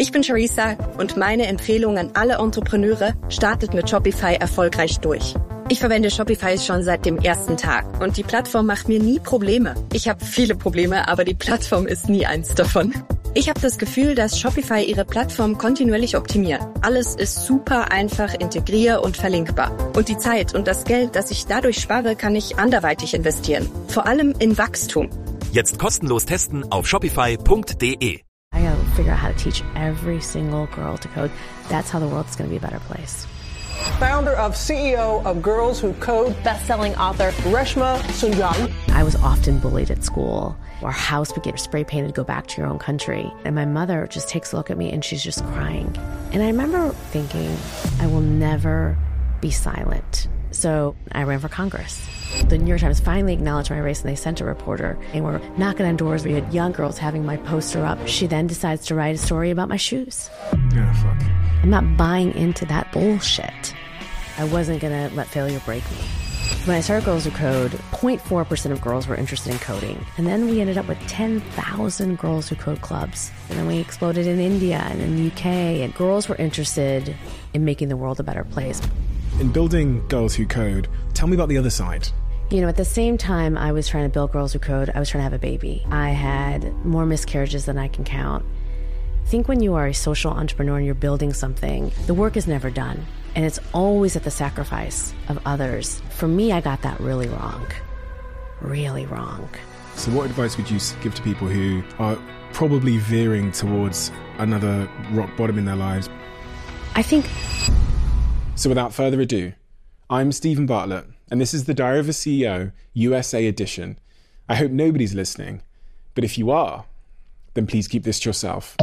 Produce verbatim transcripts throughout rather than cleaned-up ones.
Ich bin Charissa und meine Empfehlung an alle Entrepreneure: startet mit Shopify erfolgreich durch. Ich verwende Shopify schon seit dem ersten Tag und die Plattform macht mir nie Probleme. Ich habe viele Probleme, aber die Plattform ist nie eins davon. Ich habe das Gefühl, dass Shopify ihre Plattform kontinuierlich optimiert. Alles ist super einfach, integrier- und verlinkbar. Und die Zeit und das Geld, das ich dadurch spare, kann ich anderweitig investieren. Vor allem in Wachstum. Jetzt kostenlos testen auf shopify punkt de. I gotta figure out how to teach every single girl to code. That's how the world's gonna be a better place. Founder of C E O of Girls Who Code, best-selling author Reshma Sunjam. I was often bullied at school. Our house would get spray painted, go back to your own country. And my mother just takes a look at me and she's just crying. And I remember thinking, I will never be silent. So I ran for Congress. The New York Times finally acknowledged my race and they sent a reporter and were knocking on doors. We had young girls having my poster up. She then decides to write a story about my shoes. Yeah, fuck. I'm not buying into that bullshit. I wasn't gonna let failure break me. When I started Girls Who Code, zero point four percent of girls were interested in coding. And then we ended up with ten thousand Girls Who Code clubs. And then we exploded in India and in the U K. And girls were interested in making the world a better place. In building Girls Who Code, tell me about the other side. You know, at the same time I was trying to build Girls Who Code, I was trying to have a baby. I had more miscarriages than I can count. I think when you are a social entrepreneur and you're building something, the work is never done. And it's always at the sacrifice of others. For me, I got that really wrong. Really wrong. So what advice would you give to people who are probably veering towards another rock bottom in their lives? I think... So without further ado, I'm Stephen Bartlett, and this is the Diary of a C E O U S A edition. I hope nobody's listening, but if you are, then please keep this to yourself.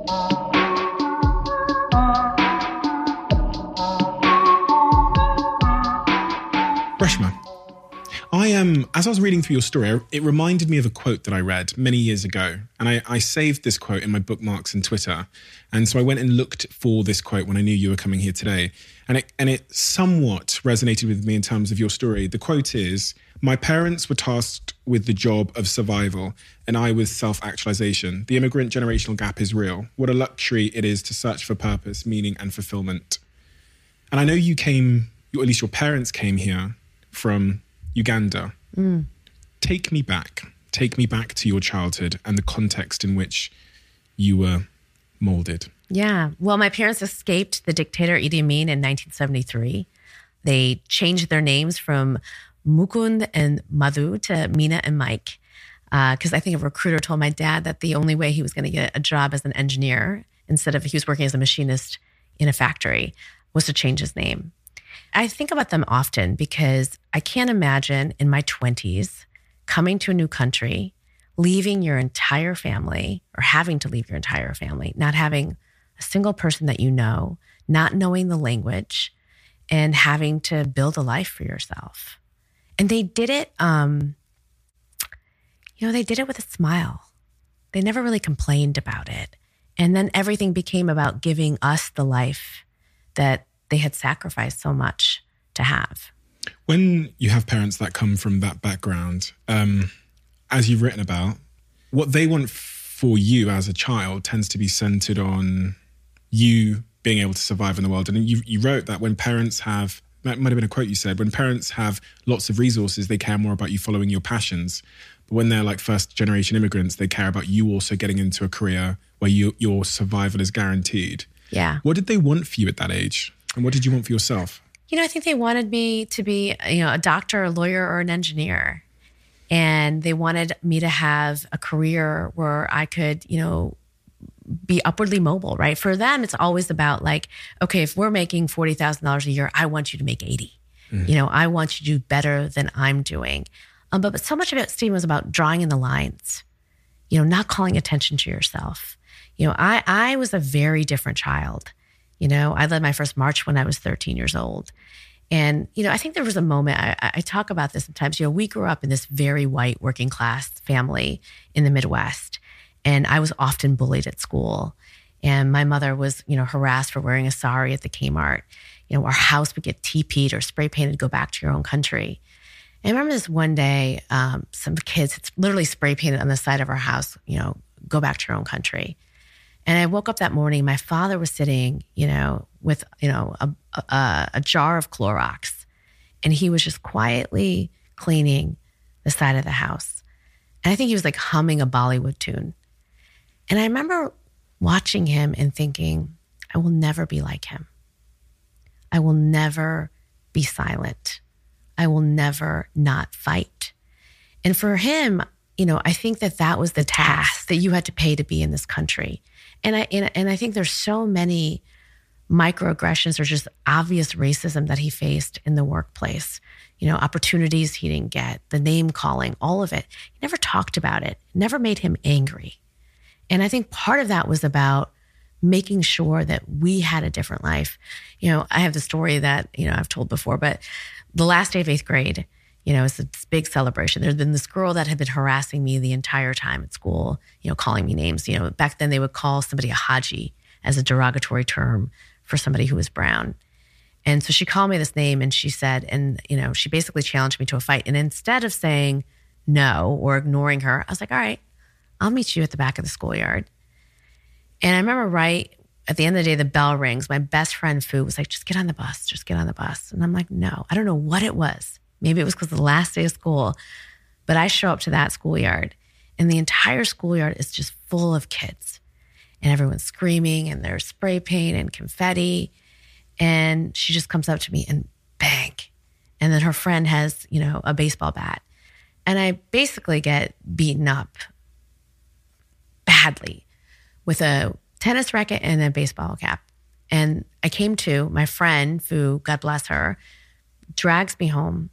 Reshma, I am, um, as I was reading through your story, it reminded me of a quote that I read many years ago. And I, I saved this quote in my bookmarks and Twitter. And so I went and looked for this quote when I knew you were coming here today. And it, and it somewhat resonated with me in terms of your story. The quote is, "My parents were tasked with the job of survival and I with self-actualization. The immigrant generational gap is real. What a luxury it is to search for purpose, meaning and fulfillment." And I know you came, or at least your parents came here from Uganda. Mm. Take me back. Take me back to your childhood and the context in which you were molded. Yeah. Well, my parents escaped the dictator Idi Amin in nineteen seventy-three. They changed their names from Mukund and Madhu to Mina and Mike. Because uh, I think a recruiter told my dad that the only way he was going to get a job as an engineer, instead of he was working as a machinist in a factory, was to change his name. I think about them often because I can't imagine in my twenties coming to a new country, leaving your entire family or having to leave your entire family, not having a single person that you know, not knowing the language, and having to build a life for yourself. And they did it, um, you know, they did it with a smile. They never really complained about it. And then everything became about giving us the life that they had sacrificed so much to have. When you have parents that come from that background, um, as you've written about, what they want for you as a child tends to be centered on you being able to survive in the world. And you, you wrote that when parents have, that might have been a quote you said, when parents have lots of resources, they care more about you following your passions. But when they're like first generation immigrants, they care about you also getting into a career where you, your survival is guaranteed. Yeah. What did they want for you at that age? And what did you want for yourself? You know, I think they wanted me to be, you know, a doctor, a lawyer, or an engineer. And they wanted me to have a career where I could, you know, be upwardly mobile, right? For them, it's always about like, okay, if we're making forty thousand dollars a year, I want you to make eighty. Mm-hmm. You know, I want you to do better than I'm doing. Um, but, but so much of it, Steve, was about drawing in the lines, you know, not calling attention to yourself. You know, I, I was a very different child. You know, I led my first march when I was thirteen years old. And, you know, I think there was a moment, I, I talk about this sometimes, you know, we grew up in this very white working class family in the Midwest. And I was often bullied at school. And my mother was, you know, harassed for wearing a sari at the Kmart. You know, our house would get T P'd or spray painted, go back to your own country. And I remember this one day, um, some kids, it's literally spray painted on the side of our house, you know, go back to your own country. And I woke up that morning, my father was sitting, you know, with, you know, a, a, a jar of Clorox, and he was just quietly cleaning the side of the house. And I think he was like humming a Bollywood tune. And I remember watching him and thinking, I will never be like him. I will never be silent. I will never not fight. And for him, you know, I think that that was the task that you had to pay to be in this country. And I and, and I think there's so many microaggressions or just obvious racism that he faced in the workplace. You know, opportunities he didn't get, the name calling, all of it. He never talked about it. It never made him angry. And I think part of that was about making sure that we had a different life. You know, I have the story that, you know, I've told before, but the last day of eighth grade, you know, it's a big celebration. There's been this girl that had been harassing me the entire time at school, you know, calling me names. You know, back then they would call somebody a Haji as a derogatory term for somebody who was brown. And so she called me this name and she said, and, you know, she basically challenged me to a fight. And instead of saying no or ignoring her, I was like, all right, I'll meet you at the back of the schoolyard. And I remember right at the end of the day, the bell rings. My best friend, Fu, was like, just get on the bus, just get on the bus. And I'm like, no, I don't know what it was. Maybe it was because of the last day of school, but I show up to that schoolyard and the entire schoolyard is just full of kids and everyone's screaming and there's spray paint and confetti. And she just comes up to me and bang. And then her friend has, you know, a baseball bat. And I basically get beaten up badly with a tennis racket and a baseball cap. And I came to, my friend, Fu, God bless her, drags me home.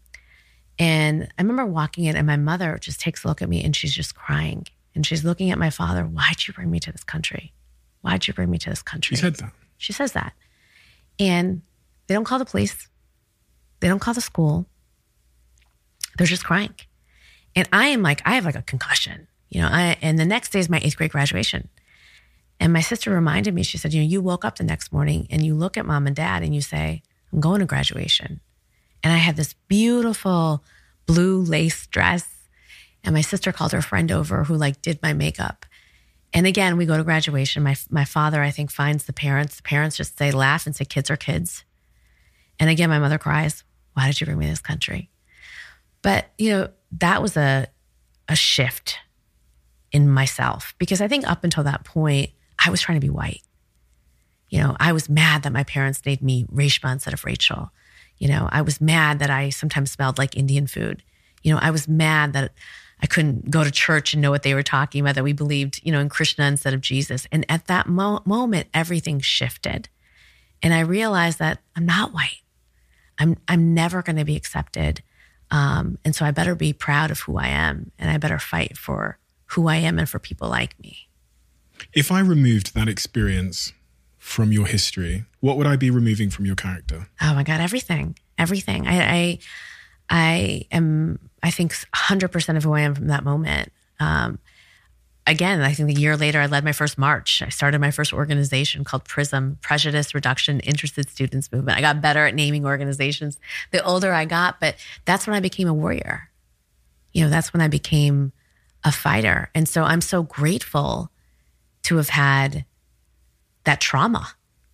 And I remember walking in and my mother just takes a look at me and she's just crying. And she's looking at my father, why'd you bring me to this country? Why'd you bring me to this country? She said that. She says that. And they don't call the police. They don't call the school. They're just crying. And I am like, I have like a concussion, you know, I, and the next day is my eighth grade graduation. And my sister reminded me, she said, you know, you woke up the next morning and you look at mom and dad and you say, I'm going to graduation. And I had this beautiful blue lace dress. And my sister called her friend over who like did my makeup. And again, we go to graduation. My my father, I think, finds the parents. The parents just say, laugh and say, kids are kids. And again, my mother cries, why did you bring me to this country? But, you know, that was a a shift in myself because I think up until that point, I was trying to be white. You know, I was mad that my parents named me Reshma instead of Rachel. You know, I was mad that I sometimes smelled like Indian food. You know, I was mad that I couldn't go to church and know what they were talking about, that we believed, you know, in Krishna instead of Jesus. And at that mo- moment, everything shifted. And I realized that I'm not white. I'm I'm never going to be accepted. Um, and so I better be proud of who I am and I better fight for who I am and for people like me. If I removed that experience from your history, what would I be removing from your character? Oh my God, everything, everything. I, I, I am, I think one hundred percent of who I am from that moment. Um, again, I think a year later, I led my first march. I started my first organization called PRISM, Prejudice Reduction Interested Students Movement. I got better at naming organizations the older I got, but that's when I became a warrior. You know, that's when I became a fighter. And so I'm so grateful to have had that trauma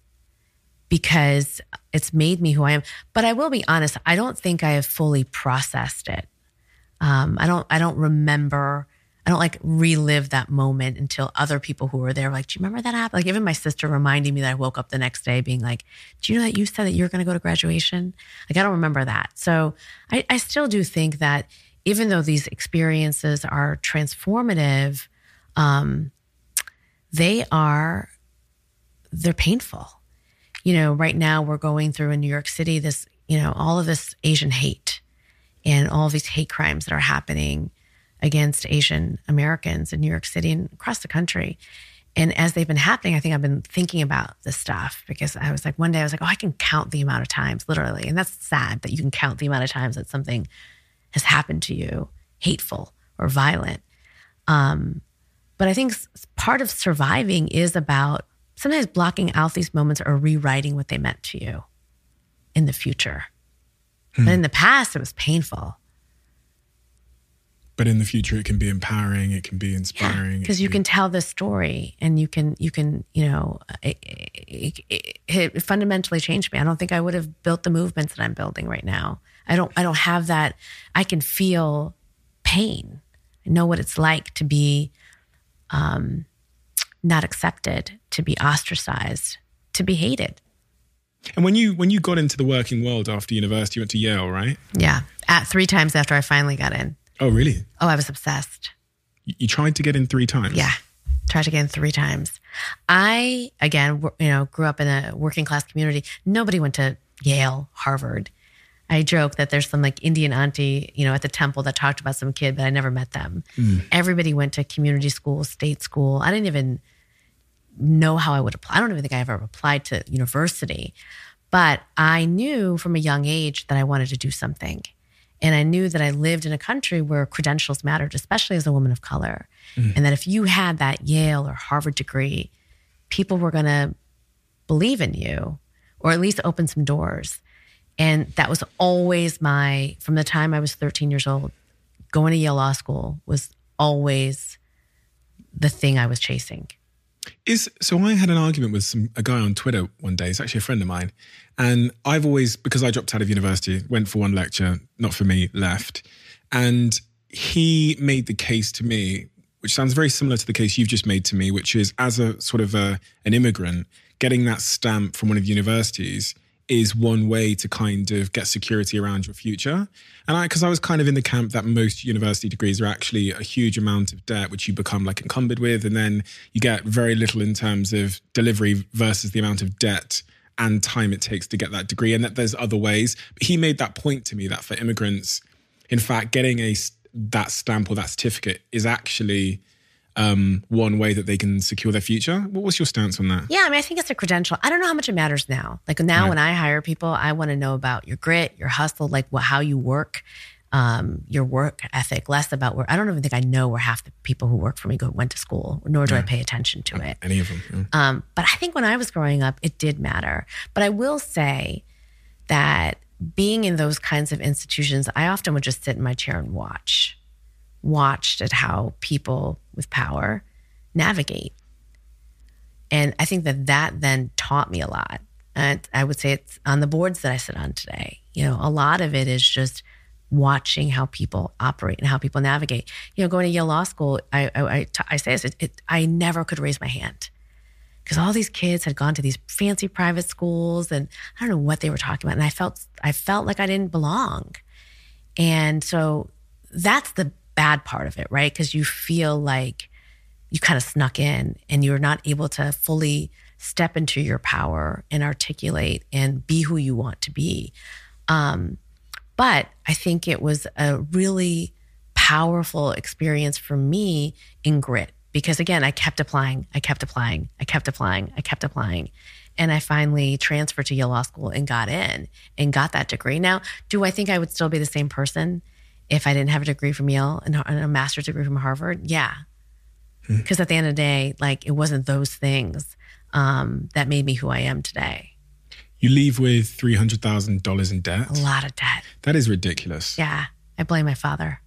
because it's made me who I am. But I will be honest, I don't think I have fully processed it. Um, I don't, I don't remember, I don't like relive that moment until other people who were there were like, do you remember that happened? Like even my sister reminding me that I woke up the next day being like, do you know that you said that you're going to go to graduation? Like, I don't remember that. So I, I still do think that even though these experiences are transformative, um, they are, they're painful. You know, right now we're going through in New York City, this, you know, all of this Asian hate and all of these hate crimes that are happening against Asian Americans in New York City and across the country. And as they've been happening, I think I've been thinking about this stuff because I was like, one day I was like, oh, I can count the amount of times, literally. And that's sad that you can count the amount of times that something has happened to you, hateful or violent. Um, but I think part of surviving is about sometimes blocking out these moments or rewriting what they meant to you in the future. Hmm. But in the past, it was painful. But in the future, it can be empowering. It can be inspiring. Because yeah, you can tell the story, and you can, you can, you know, it, it, it, it fundamentally changed me. I don't think I would have built the movements that I'm building right now. I don't, I don't have that. I can feel pain. I know what it's like to be um, not accepted, to be ostracized, to be hated. And when you when you got into the working world after university, you went to Yale, right? Yeah, at three times after I finally got in. Oh, really? Oh, I was obsessed. You tried to get in three times? Yeah, tried to get in three times. I, again, you know, grew up in a working class community. Nobody went to Yale, Harvard. I joke that there's some like Indian auntie, you know, at the temple that talked about some kid, but I never met them. Mm. Everybody went to community school, state school. I didn't even know how I would apply. I don't even think I ever applied to university, but I knew from a young age that I wanted to do something. And I knew that I lived in a country where credentials mattered, especially as a woman of color. Mm. And that if you had that Yale or Harvard degree, people were going to believe in you, or at least open some doors. And that was always my, from the time I was thirteen years old, going to Yale Law School was always the thing I was chasing. Is so I had an argument with some a guy on Twitter one day. He's actually a friend of mine. And I've always, because I dropped out of university, went for one lecture, not for me, left. And he made the case to me, which sounds very similar to the case you've just made to me, which is as a sort of a, an immigrant, getting that stamp from one of the universities is one way to kind of get security around your future. And I, because I was kind of in the camp that most university degrees are actually a huge amount of debt, which you become like encumbered with. And then you get very little in terms of delivery versus the amount of debt and time it takes to get that degree. And that there's other ways. But he made that point to me that for immigrants, in fact, getting a that stamp or that certificate is actually Um, one way that they can secure their future. What was your stance on that? Yeah, I mean, I think it's a credential. I don't know how much it matters now. Like now right. when I hire people, I want to know about your grit, your hustle, like what, how you work, um, your work ethic, less about where, I don't even think I know where half the people who work for me go went to school, nor do yeah. I pay attention to it. Any of them. Yeah. Um, but I think when I was growing up, it did matter. But I will say that being in those kinds of institutions, I often would just sit in my chair and watch. watched at how people with power navigate. And I think that that then taught me a lot. And I would say it's on the boards that I sit on today. You know, a lot of it is just watching how people operate and how people navigate. You know, going to Yale Law School, I I, I, I say this, it, it, I never could raise my hand because all these kids had gone to these fancy private schools and I don't know what they were talking about. And I felt, I felt like I didn't belong. And so that's the bad part of it, right? Because you feel like you kind of snuck in and you're not able to fully step into your power and articulate and be who you want to be. Um, but I think it was a really powerful experience for me in grit because again, I kept applying, I kept applying, I kept applying, I kept applying. And I finally transferred to Yale Law School and got in and got that degree. Now, do I think I would still be the same person if I didn't have a degree from Yale and a master's degree from Harvard? Yeah. Because hmm. at the end of the day, like it wasn't those things um, that made me who I am today. You leave with three hundred thousand dollars in debt? A lot of debt. That is ridiculous. Yeah. I blame my father.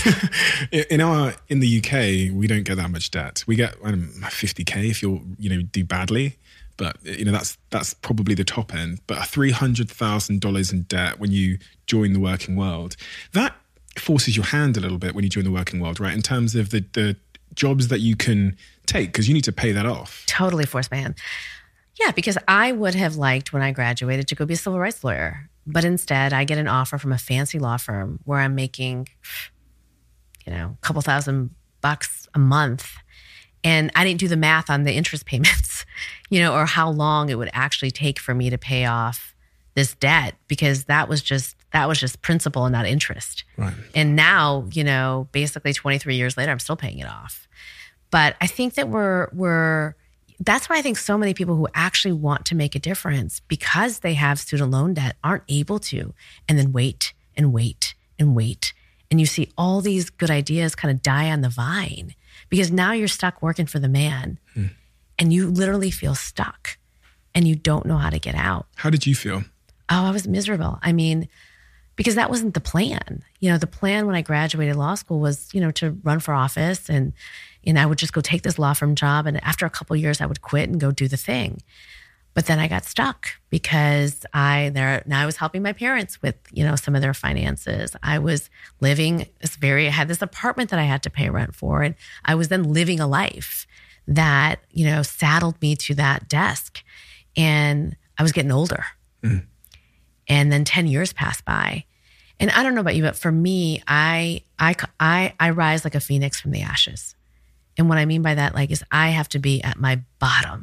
in our in the U K, we don't get that much debt. We get I don't know, fifty K if you you know do badly. But you know that's that's probably the top end. But three hundred thousand dollars in debt when you join the working world, that forces your hand a little bit when you join the working world, right? In terms of the, the jobs that you can take, because you need to pay that off. Totally forced my hand. Yeah, because I would have liked when I graduated to go be a civil rights lawyer. But instead, I get an offer from a fancy law firm where I'm making, you know, a couple thousand bucks a month. And I didn't do the math on the interest payments, you know, or how long it would actually take for me to pay off this debt, because that was just that was just principal and not interest. Right. And now, you know, basically twenty-three years later, I'm still paying it off. But I think that we're we're that's why I think so many people who actually want to make a difference because they have student loan debt aren't able to, and then wait and wait and wait. And you see all these good ideas kind of die on the vine because now you're stuck working for the man hmm. and you literally feel stuck and you don't know how to get out. How did you feel? Oh, I was miserable. I mean, because that wasn't the plan. You know, the plan when I graduated law school was, you know, to run for office, and, and I would just go take this law firm job. And after a couple of years, I would quit and go do the thing. But then I got stuck because I there now I was helping my parents with, you know, some of their finances. I was living this very, I had this apartment that I had to pay rent for. And I was then living a life that, you know, saddled me to that desk. And I was getting older. Mm. And then ten years passed by. And I don't know about you, but for me, I, I, I, I rise like a phoenix from the ashes. And what I mean by that, like, is I have to be at my bottom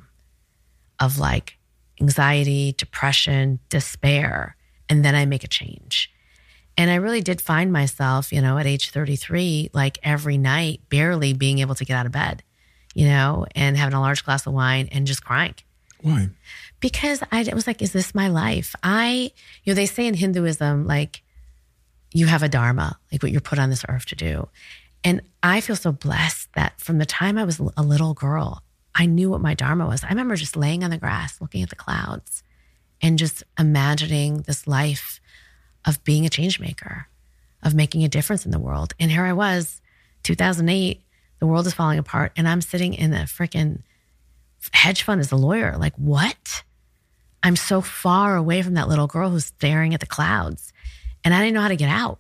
of like anxiety, depression, despair, and then I make a change. And I really did find myself, you know, at age thirty-three, like every night, barely being able to get out of bed, you know, and having a large glass of wine and just crying. Why? Because I was like, is this my life? I, you know, they say in Hinduism, like, you have a dharma, like what you're put on this earth to do. And I feel so blessed that from the time I was a little girl, I knew what my dharma was. I remember just laying on the grass, looking at the clouds, and just imagining this life of being a change maker, of making a difference in the world. And here I was, two thousand eight, the world is falling apart, and I'm sitting in a freaking hedge fund as a lawyer. Like, what? I'm so far away from that little girl who's staring at the clouds. And I didn't know how to get out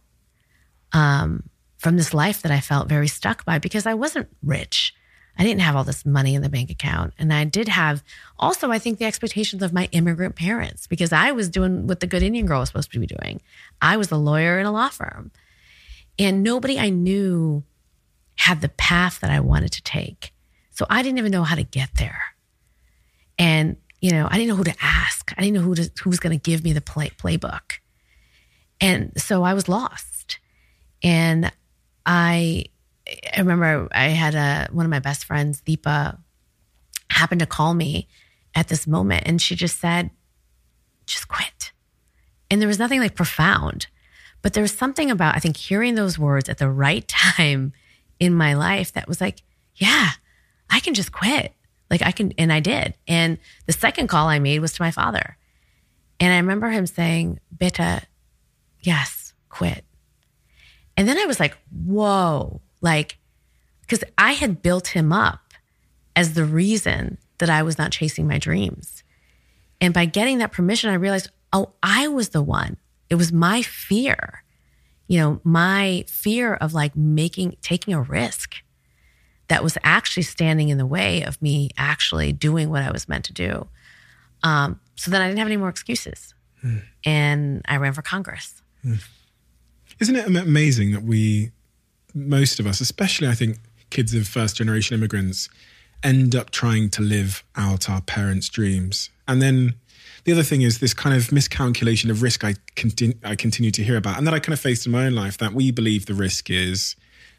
um, from this life that I felt very stuck by, because I wasn't rich. I didn't have all this money in the bank account. And I did have also, I think, the expectations of my immigrant parents, because I was doing what the good Indian girl was supposed to be doing. I was a lawyer in a law firm. And nobody I knew had the path that I wanted to take. So I didn't even know how to get there. And, you know, I didn't know who to ask. I didn't know who to, who was going to give me the play, playbook. And so I was lost. And I... I remember I had a, one of my best friends, Deepa, happened to call me at this moment, and she just said, just quit. And there was nothing like profound, but there was something about, I think, hearing those words at the right time in my life that was like, yeah, I can just quit. Like I can, and I did. And the second call I made was to my father. And I remember him saying, Beta, yes, quit. And then I was like, whoa. Like, because I had built him up as the reason that I was not chasing my dreams. And by getting that permission, I realized, oh, I was the one. It was my fear, you know, my fear of like making, taking a risk that was actually standing in the way of me actually doing what I was meant to do. Um, so then I didn't have any more excuses. Mm. And I ran for Congress. Mm. Isn't it amazing that we... most of us, especially I think kids of first generation immigrants, end up trying to live out our parents' dreams. And then the other thing is this kind of miscalculation of risk I, continue, I continue to hear about, and that I kind of faced in my own life, that we believe the risk is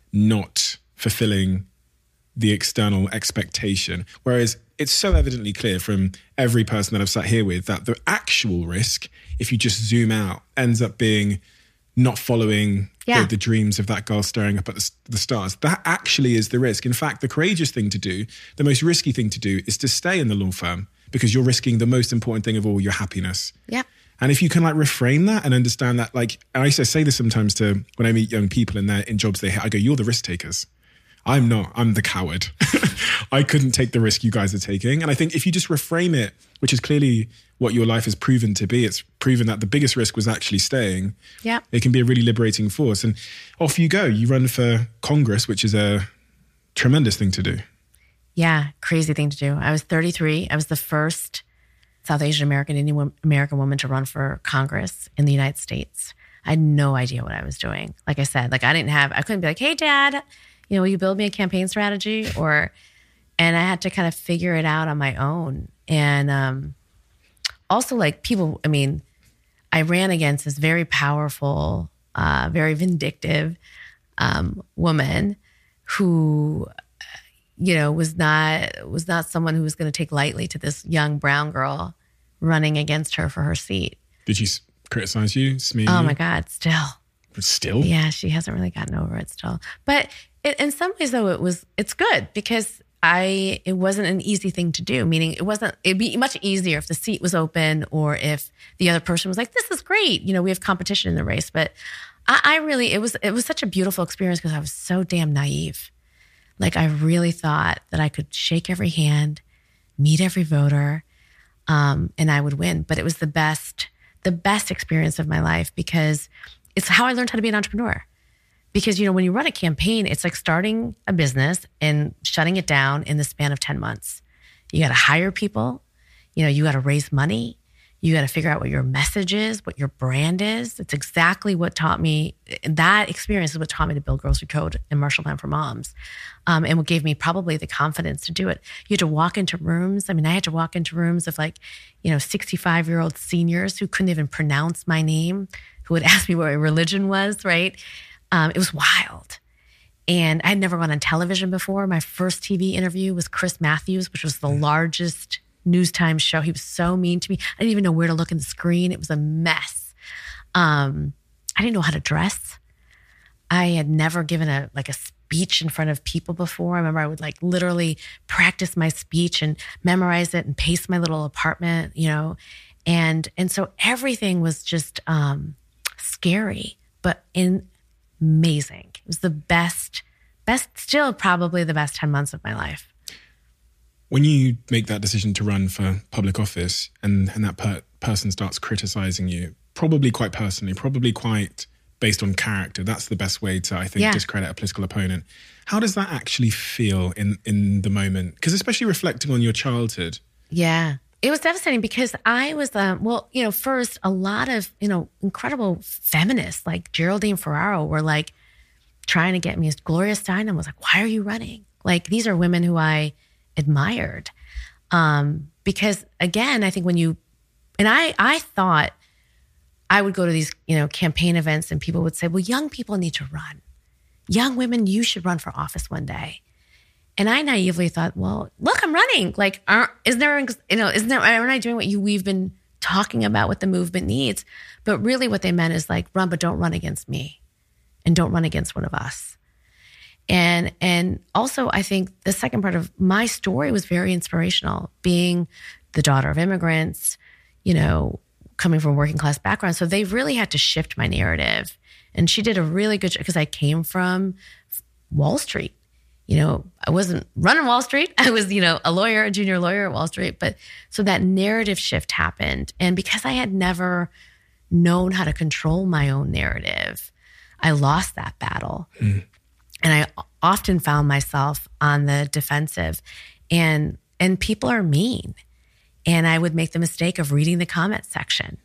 not fulfilling the external expectation. Whereas it's so evidently clear from every person that I've sat here with that the actual risk, if you just zoom out, ends up being not following yeah. the, the dreams of that girl staring up at the, the stars. That actually is the risk. In fact, the courageous thing to do, the most risky thing to do, is to stay in the law firm, because you're risking the most important thing of all, your happiness. Yeah. And if you can like reframe that and understand that, like, and I say this sometimes to, when I meet young people in their in jobs they hate, I go, you're the risk takers. I'm not, I'm the coward. I couldn't take the risk you guys are taking. And I think if you just reframe it, which is clearly what your life has proven to be, it's proven that the biggest risk was actually staying. Yeah. It can be a really liberating force. And off you go. You run for Congress, which is a tremendous thing to do. Yeah, crazy thing to do. I was thirty-three. I was the first South Asian American, Indian American woman to run for Congress in the United States. I had no idea what I was doing. Like I said, like I didn't have, I couldn't be like, hey, Dad, you know, will you build me a campaign strategy? Or, and I had to kind of figure it out on my own. And um, also like people, I mean, I ran against this very powerful, uh, very vindictive um, woman who, you know, was not, was not someone who was going to take lightly to this young brown girl running against her for her seat. Did she criticize you, smear Oh you? my God, still. Still? Yeah, she hasn't really gotten over it still. But it, in some ways, though, it was it's good because I it wasn't an easy thing to do, meaning it wasn't, it'd be much easier if the seat was open or if the other person was like, this is great. You know, we have competition in the race. But I, I really, it was, it was such a beautiful experience because I was so damn naive. Like I really thought that I could shake every hand, meet every voter, um, and I would win. But it was the best, the best experience of my life because it's how I learned how to be an entrepreneur. Because, you know, when you run a campaign, it's like starting a business and shutting it down in the span of ten months. You got to hire people, you know, you got to raise money. You got to figure out what your message is, what your brand is. It's exactly what taught me, that experience is what taught me to build Girls Who Code and Marshall Plan for Moms. Um, and what gave me probably the confidence to do it. You had to walk into rooms. I mean, I had to walk into rooms of like, you know, sixty-five-year-old seniors who couldn't even pronounce my name, who would ask me what my religion was, right? Um, it was wild. And I had never gone on television before. My first T V interview was Chris Matthews, which was the largest News Times show. He was so mean to me. I didn't even know where to look in the screen. It was a mess. Um, I didn't know how to dress. I had never given a like a speech in front of people before. I remember I would like literally practice my speech and memorize it and pace my little apartment, you know. And and so everything was just um, scary, but in amazing. It was the best, best, still probably the best ten months of my life. When you make that decision to run for public office and, and that per- person starts criticizing you, probably quite personally, probably quite based on character, that's the best way to, I think, yeah. discredit a political opponent. How does that actually feel in, in the moment? Because especially reflecting on your childhood. Yeah. It was devastating because I was, um, well, you know, first, a lot of, you know, incredible feminists like Geraldine Ferraro were like trying to get me. Gloria Steinem was like, why are you running? Like, these are women who I admired. Um, because again, I think when you, and I, I thought I would go to these, you know, campaign events and people would say, well, young people need to run. Young women, you should run for office one day. And I naively thought, well, look, I'm running. Like, aren't, isn't there, you know, isn't there, aren't I doing what you, we've been talking about what the movement needs? But really what they meant is like, run, but don't run against me and don't run against one of us. And, and also I think the second part of my story was very inspirational, being the daughter of immigrants, you know, coming from a working class background. So they really had to shift my narrative. And she did a really good job because I came from Wall Street. You know, I wasn't running Wall Street. I was, you know, a lawyer, a junior lawyer at Wall Street. But so that narrative shift happened. And because I had never known how to control my own narrative, I lost that battle. Mm. And I often found myself on the defensive. And and people are mean. And I would make the mistake of reading the comment section.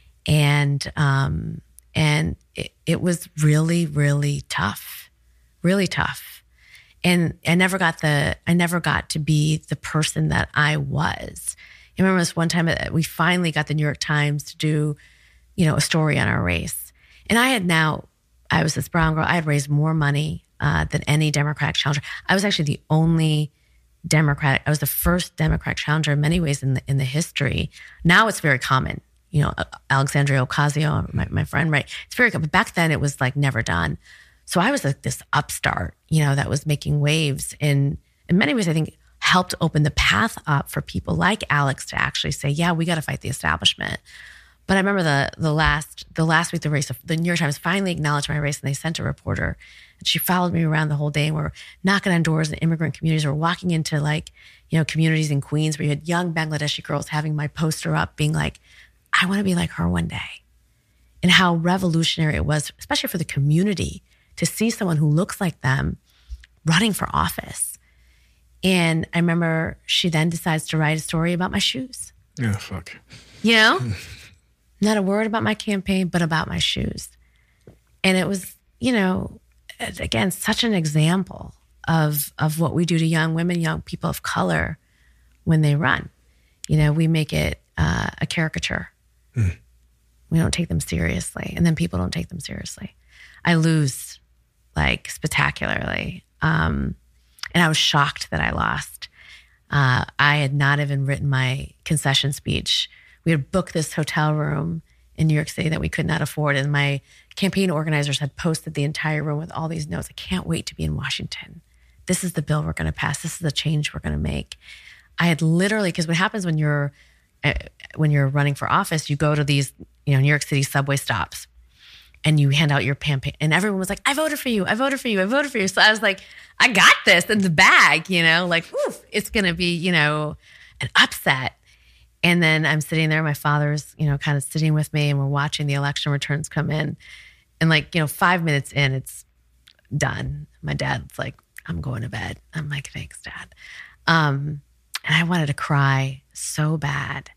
And um, and it, it was really, really tough. Really tough. And I never got the, I never got to be the person that I was. I remember this one time that we finally got the New York Times to do, you know, a story on our race. And I had now, I was this brown girl, I had raised more money uh, than any Democratic challenger. I was actually the only Democratic, I was the first Democratic challenger in many ways in the, in the history. Now it's very common. You know, Alexandria Ocasio, my, my friend, right? It's very common. But back then it was like never done. So I was like this upstart, you know, that was making waves and in many ways, I think helped open the path up for people like Alex to actually say, yeah, we got to fight the establishment. But I remember the the last the last week, the race, the New York Times finally acknowledged my race and they sent a reporter and she followed me around the whole day and we're knocking on doors in immigrant communities. We're walking into like, you know, communities in Queens where you had young Bangladeshi girls having my poster up being like, I want to be like her one day. And how revolutionary it was, especially for the community, to see someone who looks like them running for office. And I remember she then decides to write a story about my shoes. Oh, fuck. You know? Not a word about my campaign, but about my shoes. And it was, you know, again, such an example of, of what we do to young women, young people of color when they run. You know, we make it uh, a caricature. Mm. We don't take them seriously. And then people don't take them seriously. I lose like spectacularly. Um, and I was shocked that I lost. Uh, I had not even written my concession speech. We had booked this hotel room in New York City that we could not afford. And my campaign organizers had posted the entire room with all these notes. I can't wait to be in Washington. this is the bill we're going to pass. This is the change we're going to make. I had literally, because what happens when you're uh, when you're running for office, you go to these, you know, New York City subway stops and you hand out your campaign, and everyone was like, I voted for you. I voted for you. I voted for you. So I was like, I got this in the bag, you know, like, oof, it's going to be, you know, an upset. And then I'm sitting there, my father's, you know, kind of sitting with me, and we're watching the election returns come in. And like, you know, five minutes in, it's done. My dad's like, I'm going to bed. I'm like, thanks, Dad. Um, and I wanted to cry so bad.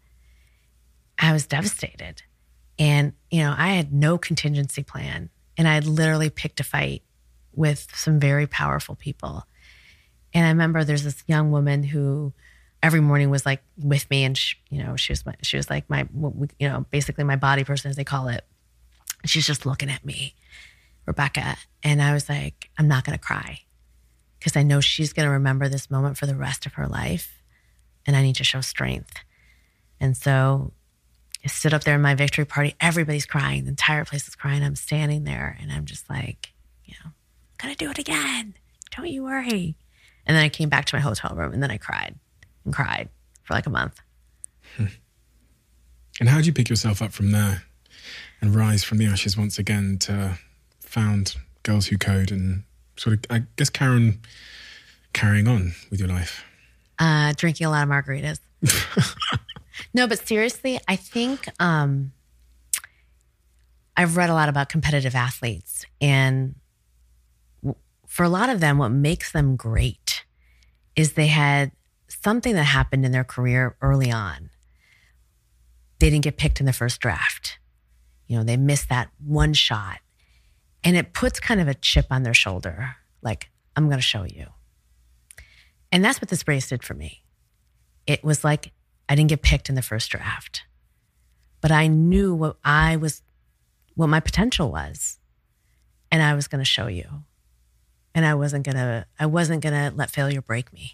I was devastated. And, you know, I had no contingency plan. And I had literally picked a fight with some very powerful people. And I remember there's this young woman who every morning was like with me, and she, you know, she was my, she was like my, you know, basically my body person, as they call it. She's just looking at me, Rebecca. And I was like, I'm not going to cry, because I know she's going to remember this moment for the rest of her life, and I need to show strength. And so I stood up there in my victory party. Everybody's crying. The entire place is crying. I'm standing there, and I'm just like, you know, I'm going to do it again. Don't you worry. And then I came back to my hotel room, and then I cried and cried for like a month. Hmm. And how did you pick yourself up from there and rise from the ashes once again to found Girls Who Code and sort of, I guess, Karen, carrying on with your life? Uh, drinking a lot of margaritas. No, but seriously, I think um, I've read a lot about competitive athletes, and for a lot of them, what makes them great is they had something that happened in their career early on. They didn't get picked in the first draft. You know, they missed that one shot, and it puts kind of a chip on their shoulder, like, I'm going to show you. And that's what this race did for me. It was like, I didn't get picked in the first draft, but I knew what I was, what my potential was, and I was going to show you. And I wasn't going to, I wasn't going to let failure break me.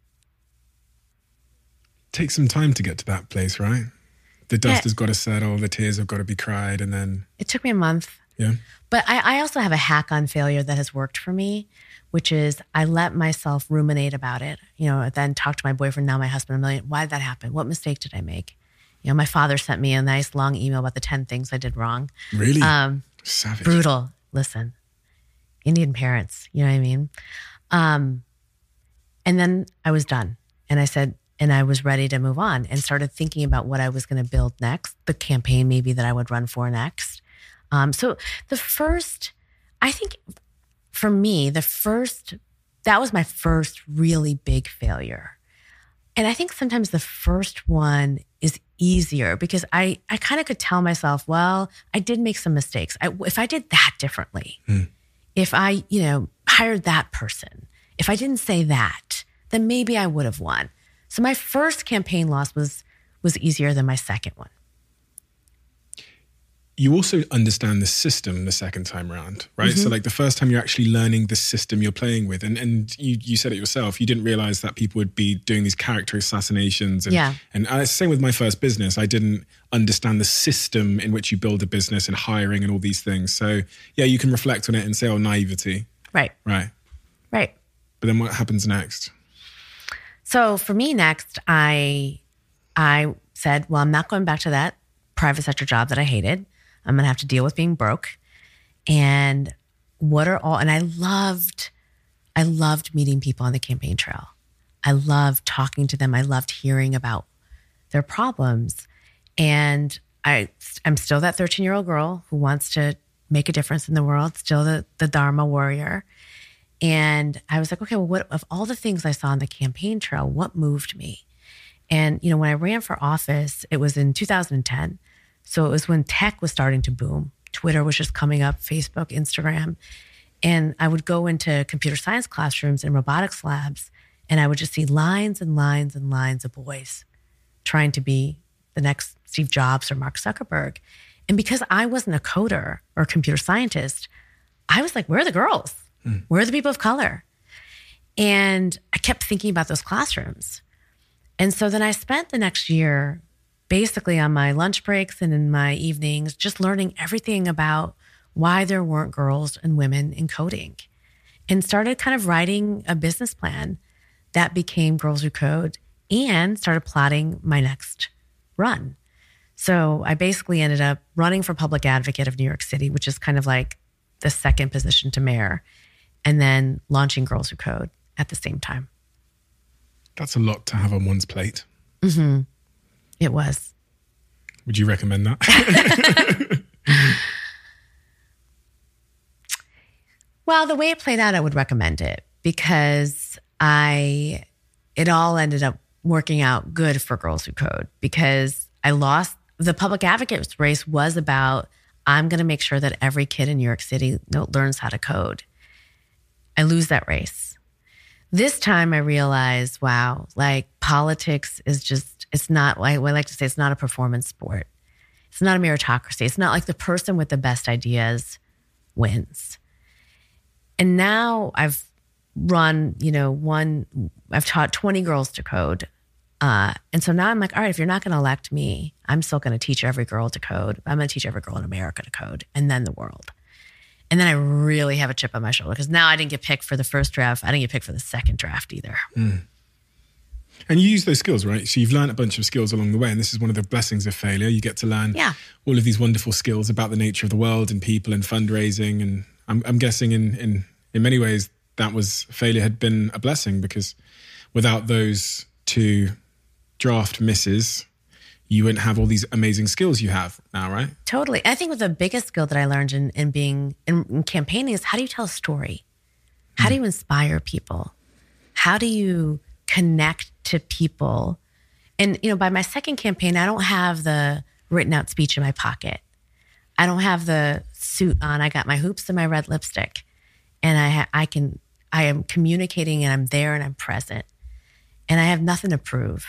Take some time to get to that place, right? The dust yeah. has got to settle, the tears have got to be cried, and then... It took me a month. Yeah. But I, I also have a hack on failure that has worked for me, which is I let myself ruminate about it. You know, then talk to my boyfriend, now my husband, a million. Why did that happen? What mistake did I make? You know, my father sent me a nice long email about the ten things I did wrong. Really? Um, Savage. Brutal. Listen, Indian parents, you know what I mean? Um, and then I was done. And I said, and I was ready to move on, and started thinking about what I was going to build next, the campaign maybe that I would run for next. Um, so the first, I think for me, the first, that was my first really big failure. And I think sometimes the first one is easier because I, I kind of could tell myself, well, I did make some mistakes. I, if I did that differently, mm. if I, you know, hired that person, if I didn't say that, then maybe I would have won. So my first campaign loss was was easier than my second one. You also understand the system the second time around, right? Mm-hmm. So like the first time you're actually learning the system you're playing with. And and you you said it yourself, you didn't realize that people would be doing these character assassinations. And, yeah. And uh, same with my first business. I didn't understand the system in which you build a business and hiring and all these things. So yeah, you can reflect on it and say, oh, naivety. Right. Right. Right. But then what happens next? So for me next, I I said, well, I'm not going back to that private sector job that I hated. I'm going to have to deal with being broke. And what are all, and I loved, I loved meeting people on the campaign trail. I loved talking to them. I loved hearing about their problems. And I, I'm still that thirteen-year-old girl who wants to make a difference in the world, still the, the Dharma warrior. And I was like, okay, well, what of all the things I saw on the campaign trail, what moved me? And, you know, when I ran for office, it was in two thousand ten. So it was when tech was starting to boom. Twitter was just coming up, Facebook, Instagram. And I would go into computer science classrooms and robotics labs, and I would just see lines and lines and lines of boys trying to be the next Steve Jobs or Mark Zuckerberg. And because I wasn't a coder or a computer scientist, I was like, where are the girls? Mm. Where are the people of color? And I kept thinking about those classrooms. And so then I spent the next year basically on my lunch breaks and in my evenings, just learning everything about why there weren't girls and women in coding. and started kind of writing a business plan that became Girls Who Code, and started plotting my next run. So I basically ended up running for public advocate of New York City, which is kind of like the second position to mayor, and then launching Girls Who Code at the same time. That's a lot to have on one's plate. Mm-hmm. It was. Would you recommend that? Well, the way it played out, I would recommend it, because I, it all ended up working out good for Girls Who Code, because I lost, the public advocate race was about, I'm going to make sure that every kid in New York City learns how to code. I lose that race. This time I realized, wow, like politics is just, it's not, like I like to say, it's not a performance sport. It's not a meritocracy. It's not like the person with the best ideas wins. And now I've run, you know, one, I've taught twenty girls to code. Uh, and so now I'm like, all right, if you're not going to elect me, I'm still going to teach every girl to code. I'm going to teach every girl in America to code, and then the world. And then I really have a chip on my shoulder, because now I didn't get picked for the first draft. I didn't get picked for the second draft either. Mm. And you use those skills, right? So you've learned a bunch of skills along the way, and this is one of the blessings of failure. You get to learn yeah. all of these wonderful skills about the nature of the world and people and fundraising. And I'm, I'm guessing in, in, in many ways that was, failure had been a blessing, because without those two draft misses, you wouldn't have all these amazing skills you have now, right? Totally. I think the biggest skill that I learned in, in being in, in campaigning is, how do you tell a story? How mm. do you inspire people? How do you connect to people? And, you know, by my second campaign, I don't have the written out speech in my pocket. I don't have the suit on. I got my hoops and my red lipstick, and I, ha- I can, I am communicating, and I'm there, and I'm present, and I have nothing to prove.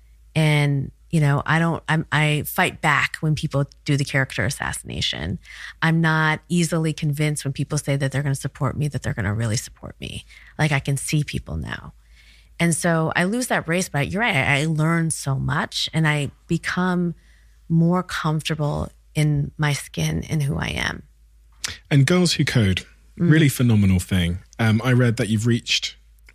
And, you know, I don't, I'm, I fight back when people do the character assassination. I'm not easily convinced when people say that they're going to support me, that they're going to really support me. Like, I can see people now. And so I lose that race, but you're right. I, I learn so much, and I become more comfortable in my skin and who I am. And Girls Who Code, mm. really phenomenal thing. Um, I read that you've reached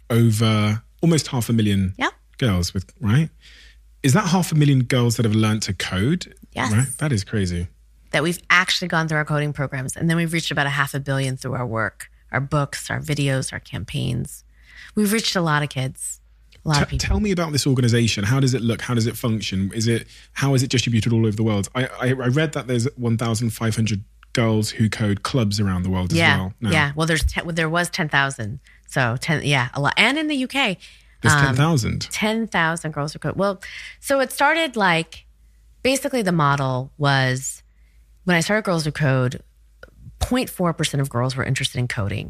over almost half a million yeah. girls with, right? Is that half a million girls that have learned to code? Yes. Right? That is crazy. That we've actually gone through our coding programs. And then we've reached about a half a billion through our work, our books, our videos, our campaigns. We've reached a lot of kids, a lot T- of people. Tell me about this organization. How does it look? How does it function? Is it, how is it distributed all over the world? I, I, I read that there's one thousand five hundred Girls Who Code clubs around the world as yeah, well. No. Yeah. Well, there's ten, well, there was ten thousand. So ten, yeah, a lot. And in the U K. There's ten thousand. Um, ten thousand Girls Who Code. Well, so it started like, basically the model was, when I started Girls Who Code, zero point four percent of girls were interested in coding.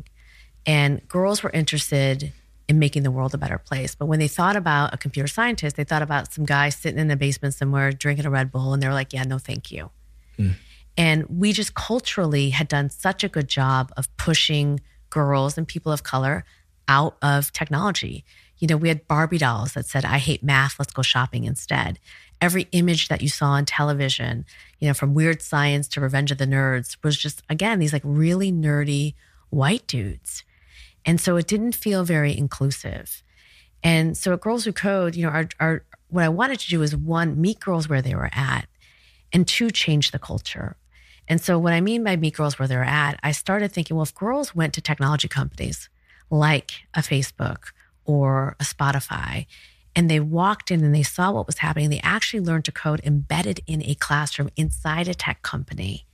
And girls were interested in making the world a better place. But when they thought about a computer scientist, they thought about some guy sitting in a basement somewhere drinking a Red Bull, and they were like, yeah, no, thank you. Mm. And we just culturally had done such a good job of pushing girls and people of color out of technology. You know, we had Barbie dolls that said, I hate math, let's go shopping instead. Every image that you saw on television, you know, from Weird Science to Revenge of the Nerds, was just, again, these like really nerdy white dudes. And so it didn't feel very inclusive. And so at Girls Who Code, you know, our, our what I wanted to do is, one, meet girls where they were at, and two, change the culture. And so what I mean by meet girls where they're at, I started thinking, well, if girls went to technology companies like a Facebook or a Spotify, and they walked in and they saw what was happening, they actually learned to code embedded in a classroom inside a tech company.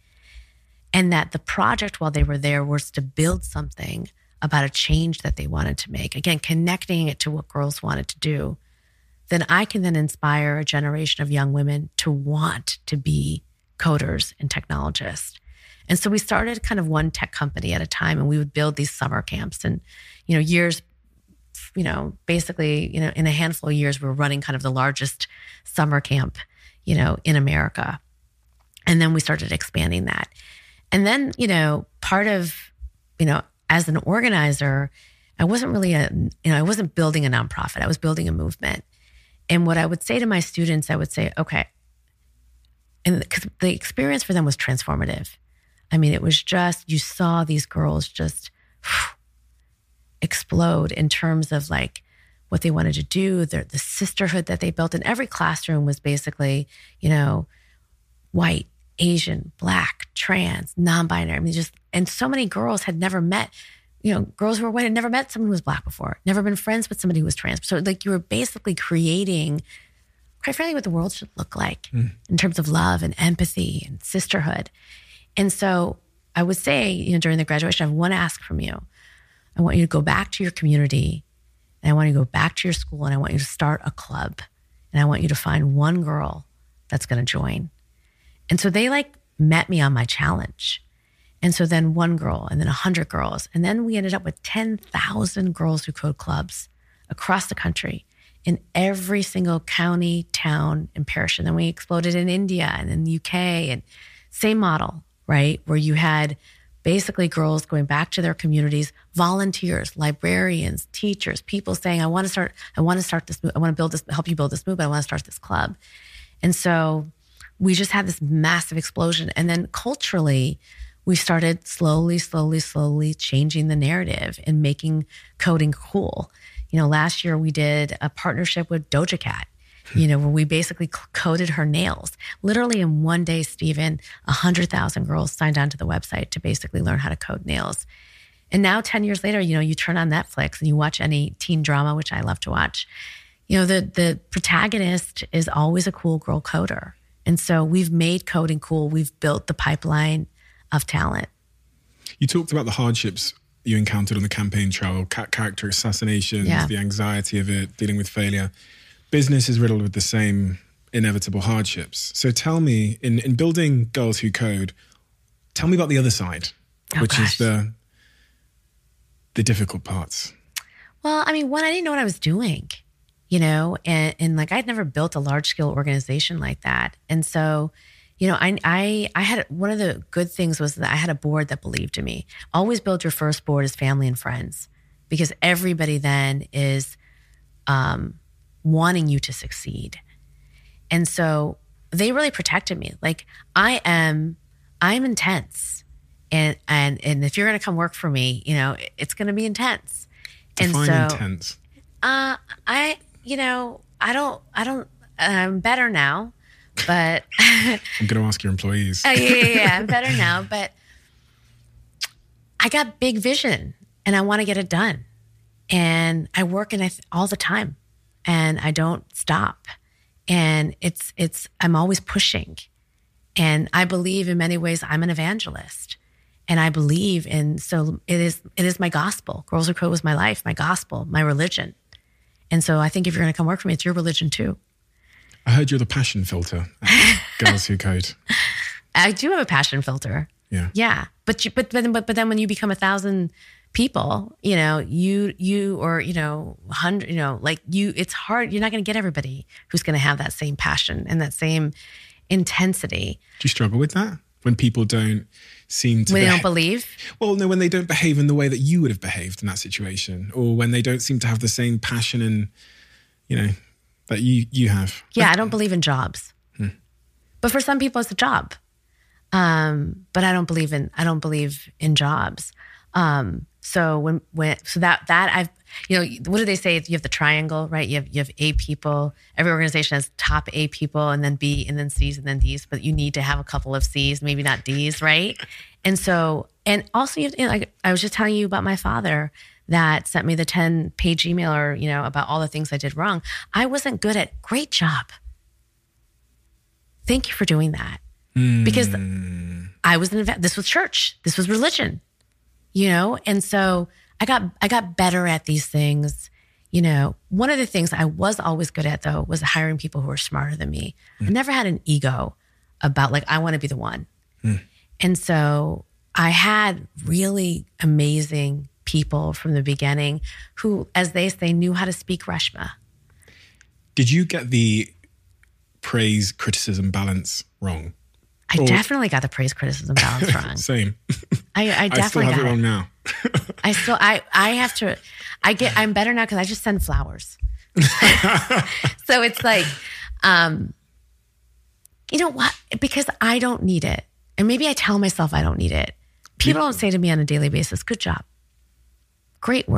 And that the project while they were there was to build something about a change that they wanted to make. Again, connecting it to what girls wanted to do. Then I can then inspire a generation of young women to want to be coders and technologists. And so we started kind of one tech company at a time, and we would build these summer camps. And, you know, years you know, basically, you know, in a handful of years, we were running kind of the largest summer camp, you know, in America. And then we started expanding that. And then, you know, part of, you know, as an organizer, I wasn't really a, you know, I wasn't building a nonprofit. I was building a movement. And what I would say to my students, I would say, okay, and because the experience for them was transformative. I mean, it was just, you saw these girls just, explode in terms of like what they wanted to do, the, the sisterhood that they built. And every classroom was basically, you know, white, Asian, Black, trans, non-binary. I mean, just, and so many girls had never met, you know, girls who were white had never met someone who was Black before, never been friends with somebody who was trans. So like you were basically creating, quite frankly, what the world should look like mm. in terms of love and empathy and sisterhood. And so I would say, you know, during the graduation, I have one ask from you. I want you to go back to your community, and I want you to go back to your school, and I want you to start a club, and I want you to find one girl that's going to join. And so they like met me on my challenge. And so then one girl, and then a hundred girls. And then we ended up with ten thousand Girls Who Code clubs across the country in every single county, town, and parish. And then we exploded in India and in the U K, and same model, right? Where you had basically girls going back to their communities, volunteers, librarians, teachers, people saying, I want to start, I want to start this, I want to build this, help you build this movement. I want to start this club. And so we just had this massive explosion. And then culturally, we started slowly, slowly, slowly changing the narrative and making coding cool. You know, last year we did a partnership with Doja Cat, you know, where we basically coded her nails. Literally in one day, Stephen, one hundred thousand girls signed on to the website to basically learn how to code nails. And now ten years later, you know, you turn on Netflix and you watch any teen drama, which I love to watch. You know, the the protagonist is always a cool girl coder. And so we've made coding cool. We've built the pipeline of talent. You talked about the hardships you encountered on the campaign trail, character assassinations, yeah. the anxiety of it, dealing with failure. Business is riddled with the same inevitable hardships. So tell me, in, in building Girls Who Code, tell me about the other side, oh, which gosh. is the the difficult parts. Well, I mean, one, I didn't know what I was doing, you know, and, and like I'd never built a large scale organization like that. And so, you know, I, I, I had, one of the good things was that I had a board that believed in me. Always build your first board as family and friends, because everybody then is um, wanting you to succeed. And so they really protected me. Like I am, I'm intense. And, and, and if you're going to come work for me, you know, it's going to be intense. Define and so, intense. Uh, I, you know, I don't, I don't, I'm better now. But I'm going to ask your employees. uh, yeah, yeah, yeah, I'm better now. But I got big vision and I want to get it done. And I work in it all the time and I don't stop. And it's, it's, I'm always pushing. And I believe in many ways I'm an evangelist. And I believe in, so it is, it is my gospel. Girls Who Code was my life, my gospel, my religion. And so I think if you're going to come work for me, it's your religion too. I heard you're the passion filter at Girls Who Code. I do have a passion filter. Yeah. Yeah. But you, but, but, but, but then when you become a thousand people, you know, you, you, or, you know, hundred, you know, like you, it's hard. You're not going to get everybody who's going to have that same passion and that same intensity. Do you struggle with that? When people don't seem to... When they beha- don't believe? Well, no, when they don't behave in the way that you would have behaved in that situation, or when they don't seem to have the same passion and, you know, that you, you have. Yeah, I don't believe in jobs. Hmm. But for some people, it's a job. Um, but I don't believe in, I don't believe in jobs. Um, so when, when, so that, that I've, you know, what do they say? You have the triangle, right? You have, you have A people. Every organization has top A people and then B and then C's and then D's, but you need to have a couple of C's, maybe not D's, right? And so, and also, you have, you know, like I was just telling you about my father that sent me the ten page email or, you know, about all the things I did wrong. I wasn't good at, great job. Thank you for doing that. Mm. Because I was an, this was church. This was religion, you know? And so I got, I got better at these things. You know, one of the things I was always good at though, was hiring people who were smarter than me. Mm. I never had an ego about like, I want to be the one. Mm. And so I had really amazing people from the beginning who, as they say, knew how to speak Reshma. Did you get the praise criticism balance wrong? I or... definitely got the praise criticism balance wrong. Same. I, I definitely I still have got it wrong it. now. I still, I, I have to, I get, I'm better now because I just send flowers. So it's like, um, you know what? Because I don't need it. And maybe I tell myself I don't need it. People don't say to me on a daily basis, good job. Great work.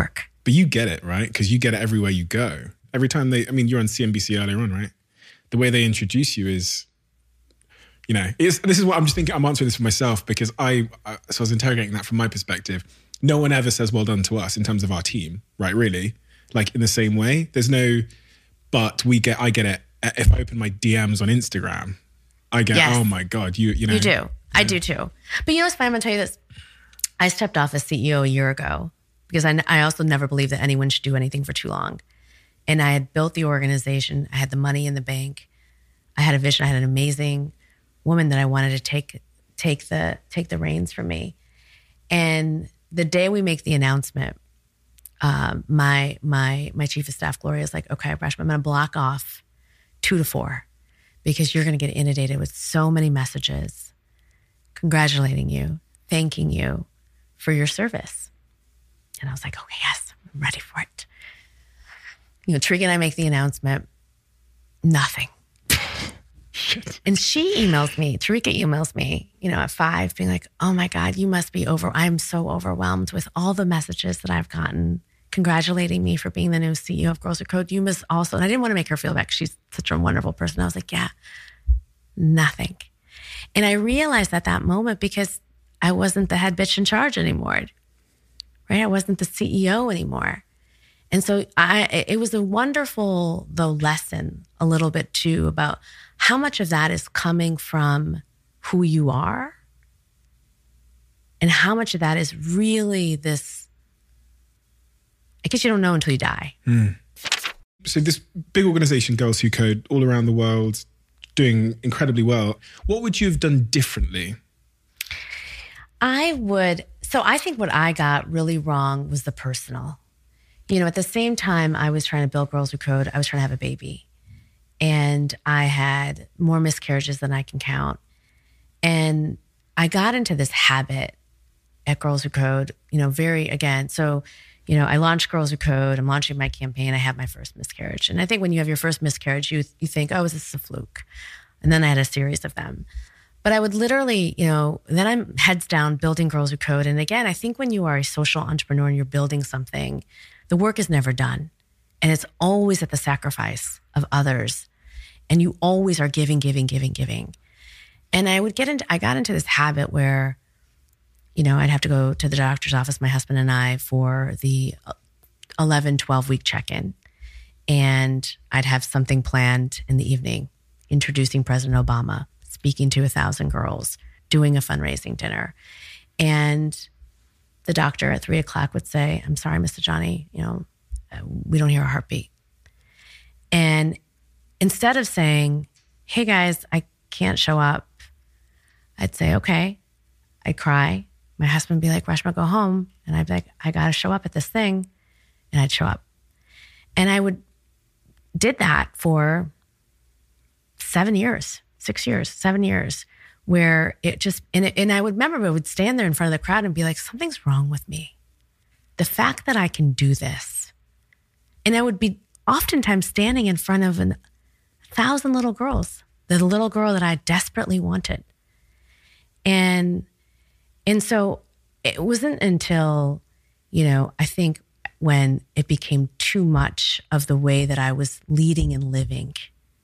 But you get it, right? Because you get it everywhere you go. Every time they, I mean, you're on C N B C earlier on, right? The way they introduce you is, you know, it's, this is what I'm just thinking. I'm answering this for myself because I, I, so I was interrogating that from my perspective. No one ever says well done to us in terms of our team, right? Really? Like in the same way. There's no, but we get, I get it. If I open my D Ms on Instagram, I get, yes. oh my God, you, you know. You do. Yeah. I do too. But you know what's funny? I'm going to tell you this. I stepped off as C E O a year ago because I, I also never believed that anyone should do anything for too long. And I had built the organization. I had the money in the bank. I had a vision. I had an amazing woman that I wanted to take take the take the reins from me. And the day we make the announcement, um, my my my chief of staff, Gloria, is like, okay, Reshma, I'm going to block off two to four because you're going to get inundated with so many messages congratulating you, thanking you for your service. And I was like, okay, yes, I'm ready for it. You know, Tarika and I make the announcement, nothing. Shit. And she emails me, Tarika emails me, you know, at five, being like, oh my God, you must be over, I'm so overwhelmed with all the messages that I've gotten, congratulating me for being the new C E O of Girls Who Code. You must also, and I didn't want to make her feel bad because she's such a wonderful person. I was like, yeah, nothing. And I realized at that moment because I wasn't the head bitch in charge anymore, right? I wasn't the C E O anymore. And so I, it was a wonderful, though, lesson a little bit too about how much of that is coming from who you are and how much of that is really this, I guess you don't know until you die. Mm. So this big organization, Girls Who Code, all around the world, doing incredibly well. What would you have done differently? I would, so I think what I got really wrong was the personal. You know, at the same time I was trying to build Girls Who Code, I was trying to have a baby. And I had more miscarriages than I can count. And I got into this habit at Girls Who Code, you know, very, again, so, you know, I launched Girls Who Code, I'm launching my campaign, I had my first miscarriage. And I think when you have your first miscarriage, you you think, oh, is this a fluke? And then I had a series of them. But I would literally, you know, then I'm heads down building Girls Who Code. And again, I think when you are a social entrepreneur and you're building something, the work is never done. And it's always at the sacrifice of others. And you always are giving, giving, giving, giving. And I would get into, I got into this habit where, you know, I'd have to go to the doctor's office, my husband and I, for the eleven, twelve week check-in. And I'd have something planned in the evening, introducing President Obama, speaking to a thousand girls, doing a fundraising dinner. And the doctor at three o'clock would say, I'm sorry, Mister Johnny, you know, we don't hear a heartbeat. And instead of saying, hey guys, I can't show up, I'd say, okay. I'd cry. My husband would be like, Reshma, go home. And I'd be like, I got to show up at this thing. And I'd show up. And I would, did that for seven years, six years, seven years, where it just, and, it, and I would remember I would stand there in front of the crowd and be like, something's wrong with me. The fact that I can do this. And I would be oftentimes standing in front of an, a thousand little girls, the little girl that I desperately wanted. And, and so it wasn't until, you know, I think when it became too much of the way that I was leading and living.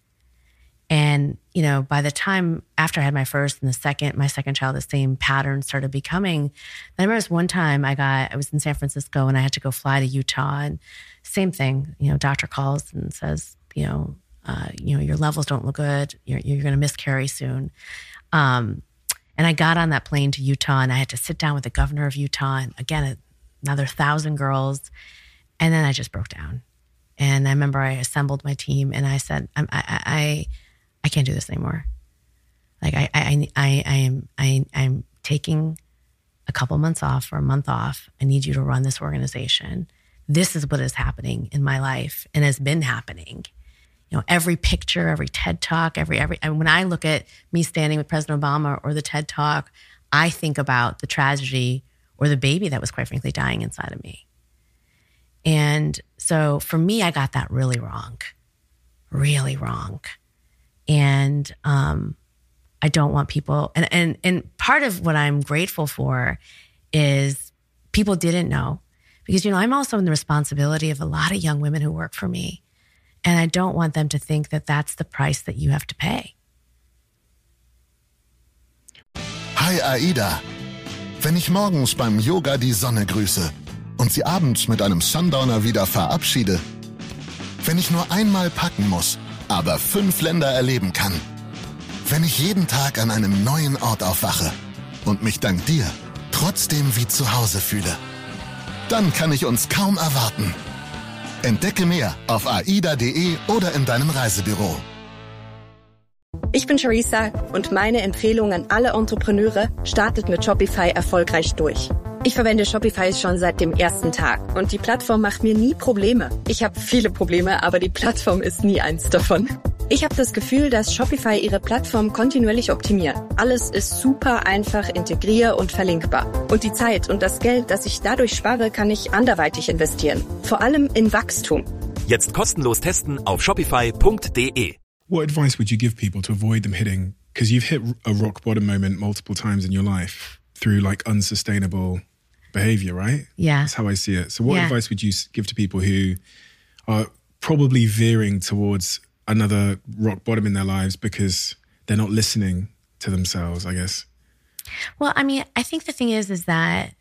And, you know, by the time after I had my first and the second, my second child, the same pattern started becoming. I remember this one time I got, I was in San Francisco and I had to go fly to Utah, and same thing, you know, doctor calls and says, you know, uh, you know, your levels don't look good. You're, you're going to miscarry soon. Um, and I got on that plane to Utah and I had to sit down with the governor of Utah and again, another thousand girls. And then I just broke down. And I remember I assembled my team and I said, I, I, I, I can't do this anymore. Like I, I, I, I am, I, I'm taking a couple months off or a month off. I need you to run this organization. This is what is happening in my life and has been happening. You know, every picture, every TED Talk, every, every, and when I look at me standing with President Obama or the TED Talk, I think about the tragedy or the baby that was quite frankly dying inside of me. And so for me, I got that really wrong, really wrong. And um, I don't want people, and, and, and part of what I'm grateful for is people didn't know. Because, you know, I'm also in the responsibility of a lot of young women who work for me. And I don't want them to think that that's the price that you have to pay. Hi Aida. Wenn ich morgens beim Yoga die Sonne grüße und sie abends mit einem Sundowner wieder verabschiede. Wenn ich nur einmal packen muss, aber fünf Länder erleben kann. Wenn ich jeden Tag an einem neuen Ort aufwache und mich dank dir trotzdem wie zu Hause fühle. Dann kann ich uns kaum erwarten. Entdecke mehr auf aida punkt de oder in deinem Reisebüro. Ich bin Charissa und meine Empfehlung an alle Entrepreneure, startet mit Shopify erfolgreich durch. Ich verwende Shopify schon seit dem ersten Tag und die Plattform macht mir nie Probleme. Ich habe viele Probleme, aber die Plattform ist nie eins davon. Ich habe das Gefühl, dass Shopify ihre Plattform kontinuierlich optimiert. Alles ist super einfach integrier- und verlinkbar. Und die Zeit und das Geld, das ich dadurch spare, kann ich anderweitig investieren. Vor allem in Wachstum. Jetzt kostenlos testen auf shopify punkt de. What advice would you give people to avoid them hitting, because you've hit a rock bottom moment multiple times in your life through like unsustainable behavior, right? Yeah. That's how I see it. So what Yeah. advice would you give to people who are probably veering towards another rock bottom in their lives because they're not listening to themselves, I guess? Well, I mean, I think the thing is, is that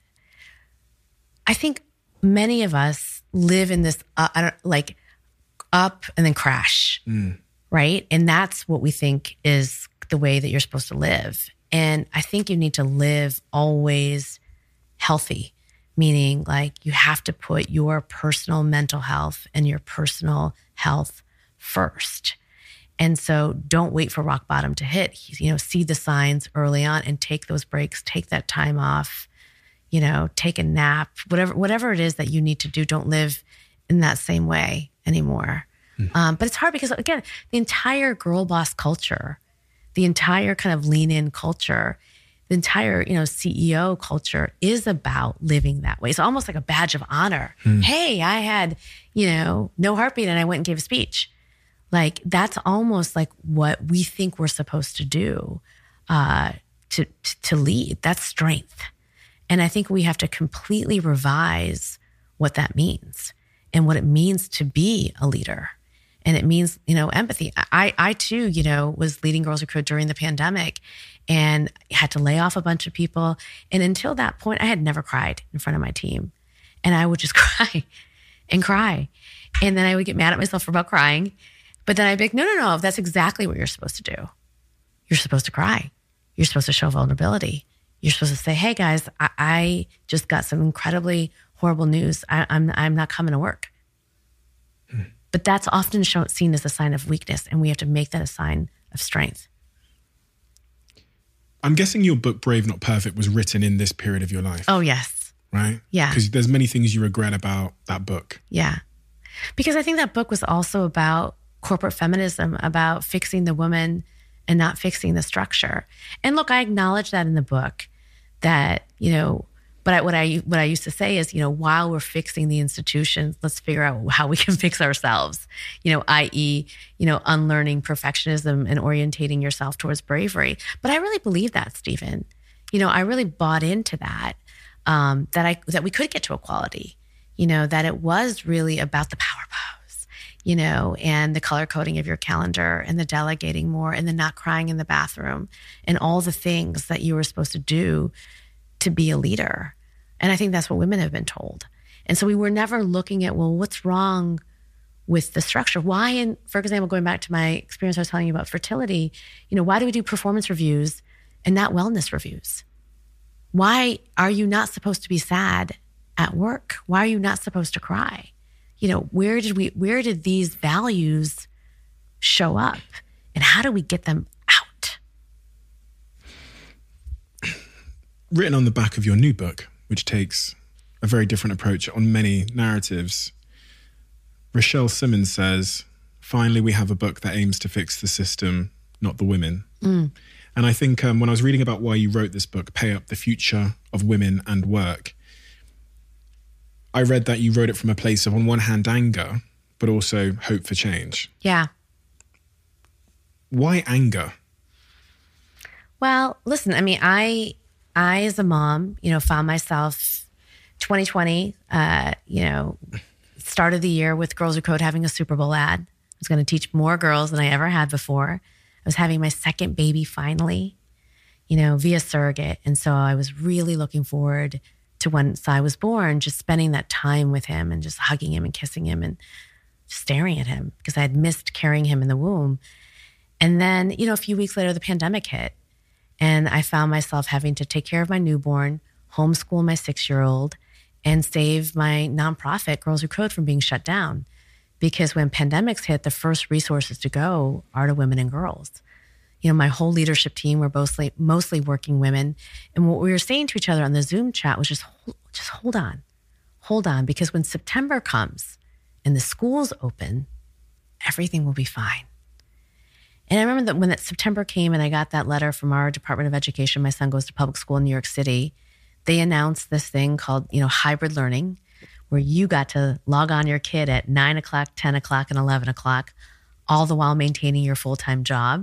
I think many of us live in this, uh, I don't like up and then crash, Mm. right? And that's what we think is the way that you're supposed to live. And I think you need to live always healthy, meaning like you have to put your personal mental health and your personal health first. And so don't wait for rock bottom to hit. You know, see the signs early on and take those breaks, take that time off, you know, take a nap, whatever, whatever it is that you need to do. Don't live in that same way anymore. Mm. Um, but it's hard because, again, the entire girl boss culture, the entire kind of lean in culture, the entire, you know, C E O culture is about living that way. It's almost like a badge of honor. Mm. Hey, I had, you know, no heartbeat and I went and gave a speech. Like that's almost like what we think we're supposed to do uh, to, to lead. That's strength. And I think we have to completely revise what that means and what it means to be a leader. And it means, you know, empathy. I, I too, you know, was leading Girls Who Could during the pandemic and had to lay off a bunch of people. And until that point, I had never cried in front of my team. And I would just cry and cry. And then I would get mad at myself for about crying. But then I'd be like, no, no, no, that's exactly what you're supposed to do. You're supposed to cry. You're supposed to show vulnerability. You're supposed to say, hey guys, I, I just got some incredibly horrible news. I, I'm, I'm not coming to work. Hmm. But that's often shown, seen as a sign of weakness, and we have to make that a sign of strength. I'm guessing your book, Brave Not Perfect, was written in this period of your life. Oh, yes. Right? Yeah. Because there's many things you regret about that book. Yeah. Because I think that book was also about corporate feminism, about fixing the woman and not fixing the structure. And look, I acknowledge that in the book that, you know, but I, what I what I used to say is, you know, while we're fixing the institutions, let's figure out how we can fix ourselves, you know, that is, you know, unlearning perfectionism and orientating yourself towards bravery. But I really believe that, Stephen. You know, I really bought into that, um, that I that we could get to equality, you know, that it was really about the power pose, you know, and the color coding of your calendar and the delegating more and the not crying in the bathroom and all the things that you were supposed to do to be a leader. And I think that's what women have been told. And so we were never looking at, well, what's wrong with the structure? Why, in, for example, going back to my experience I was telling you about fertility, you know, why do we do performance reviews and not wellness reviews? Why are you not supposed to be sad at work? Why are you not supposed to cry? You know, where did we, where did these values show up? And how do we get them out? Written on the back of your new book, which takes a very different approach on many narratives, Rochelle Simmons says, finally, we have a book that aims to fix the system, not the women. Mm. And I think um, when I was reading about why you wrote this book, Pay Up, the Future of Women and Work, I read that you wrote it from a place of, on one hand, anger, but also hope for change. Yeah. Why anger? Well, listen, I mean, I, I as a mom, you know, found myself twenty twenty, uh, you know, started the year with Girls Who Code having a Super Bowl ad. I was going to teach more girls than I ever had before. I was having my second baby finally, you know, via surrogate. And so I was really looking forward to when Sai was born, just spending that time with him and just hugging him and kissing him and staring at him because I had missed carrying him in the womb. And then, you know, a few weeks later, the pandemic hit and I found myself having to take care of my newborn, homeschool my six-year-old, and save my nonprofit, Girls Who Code, from being shut down. Because when pandemics hit, the first resources to go are to women and girls. You know, my whole leadership team were mostly mostly working women. And what we were saying to each other on the Zoom chat was just, just hold on, hold on. Because when September comes and the schools open, everything will be fine. And I remember that when that September came and I got that letter from our Department of Education, my son goes to public school in New York City, they announced this thing called, you know, hybrid learning, where you got to log on your kid at nine o'clock, ten o'clock, and eleven o'clock, all the while maintaining your full-time job.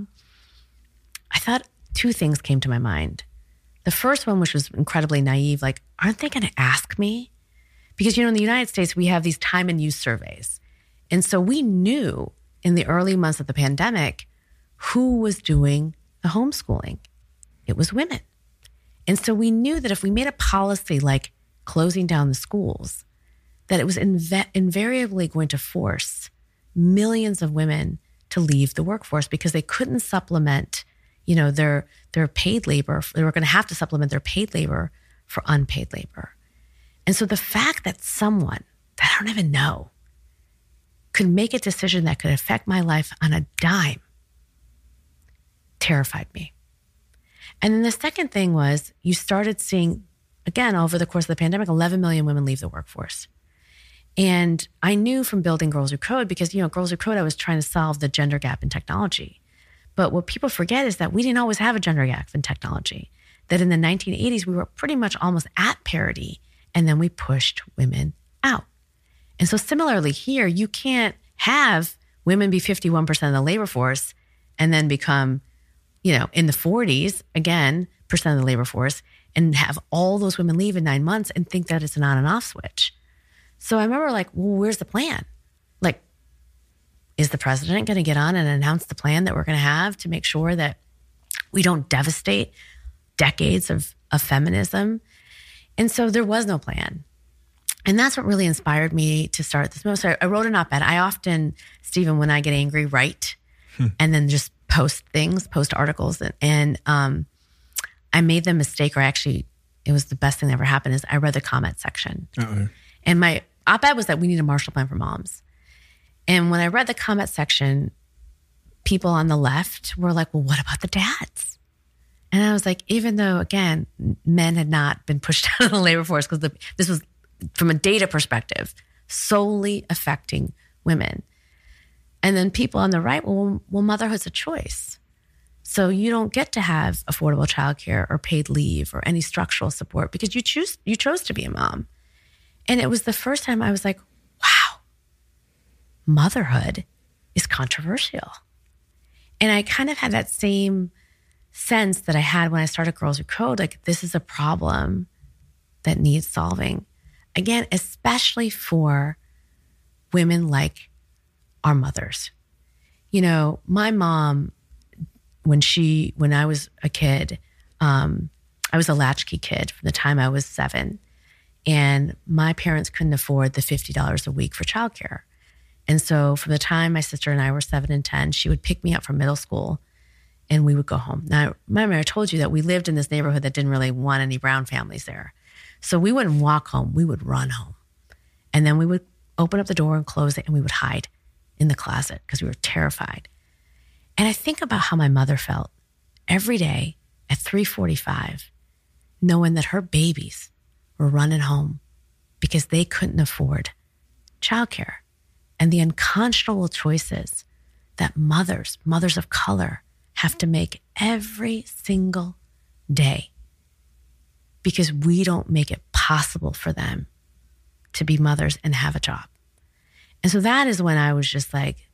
I thought two things came to my mind. The first one, which was incredibly naive, like, aren't they going to ask me? Because, you know, in the United States, we have these time and use surveys. And so we knew in the early months of the pandemic who was doing the homeschooling. It was women. And so we knew that if we made a policy like closing down the schools, that it was inv- invariably going to force millions of women to leave the workforce because they couldn't supplement, you know, their their paid labor. They were going to have to supplement their paid labor for unpaid labor. And so the fact that someone that I don't even know could make a decision that could affect my life on a dime terrified me. And then the second thing was you started seeing, again, over the course of the pandemic, eleven million women leave the workforce. And I knew from building Girls Who Code, because, you know, Girls Who Code, I was trying to solve the gender gap in technology. But what people forget is that we didn't always have a gender gap in technology. That in the nineteen eighties, we were pretty much almost at parity. And then we pushed women out. And so similarly here, you can't have women be fifty-one percent of the labor force and then become, you know, in the forties, again, percent of the labor force, and have all those women leave in nine months and think that it's an on and off switch. So I remember like, well, where's the plan? Like, is the president going to get on and announce the plan that we're going to have to make sure that we don't devastate decades of, of feminism? And so there was no plan. And that's what really inspired me to start this movement. So I wrote an op-ed. I often, Stephen, when I get angry, write hmm. and then just post things, post articles. And, and um, I made the mistake, or actually it was the best thing that ever happened, is I read the comment section. Uh-oh. And my op-ed was that we need a Marshall Plan for moms. And when I read the comment section, people on the left were like, well, what about the dads? And I was like, even though, again, men had not been pushed out of the labor force, because this was, from a data perspective, solely affecting women. And then people on the right, well, well, motherhood's a choice. So you don't get to have affordable childcare or paid leave or any structural support because you choose you chose to be a mom. And it was the first time I was like, wow, motherhood is controversial. And I kind of had that same sense that I had when I started Girls Who Code, like this is a problem that needs solving. Again, especially for women like our mothers. You know, my mom, when she, when I was a kid, um, I was a latchkey kid from the time I was seven. And my parents couldn't afford the fifty dollars a week for childcare. And so from the time my sister and I were seven and ten, she would pick me up from middle school and we would go home. Now, remember, I told you that we lived in this neighborhood that didn't really want any brown families there. So we wouldn't walk home, we would run home. And then we would open up the door and close it and we would hide in the closet because we were terrified. And I think about how my mother felt every day at three forty-five, knowing that her babies were running home because they couldn't afford childcare, and the unconscionable choices that mothers, mothers of color, have to make every single day because we don't make it possible for them to be mothers and have a job. And so that is when I was just like,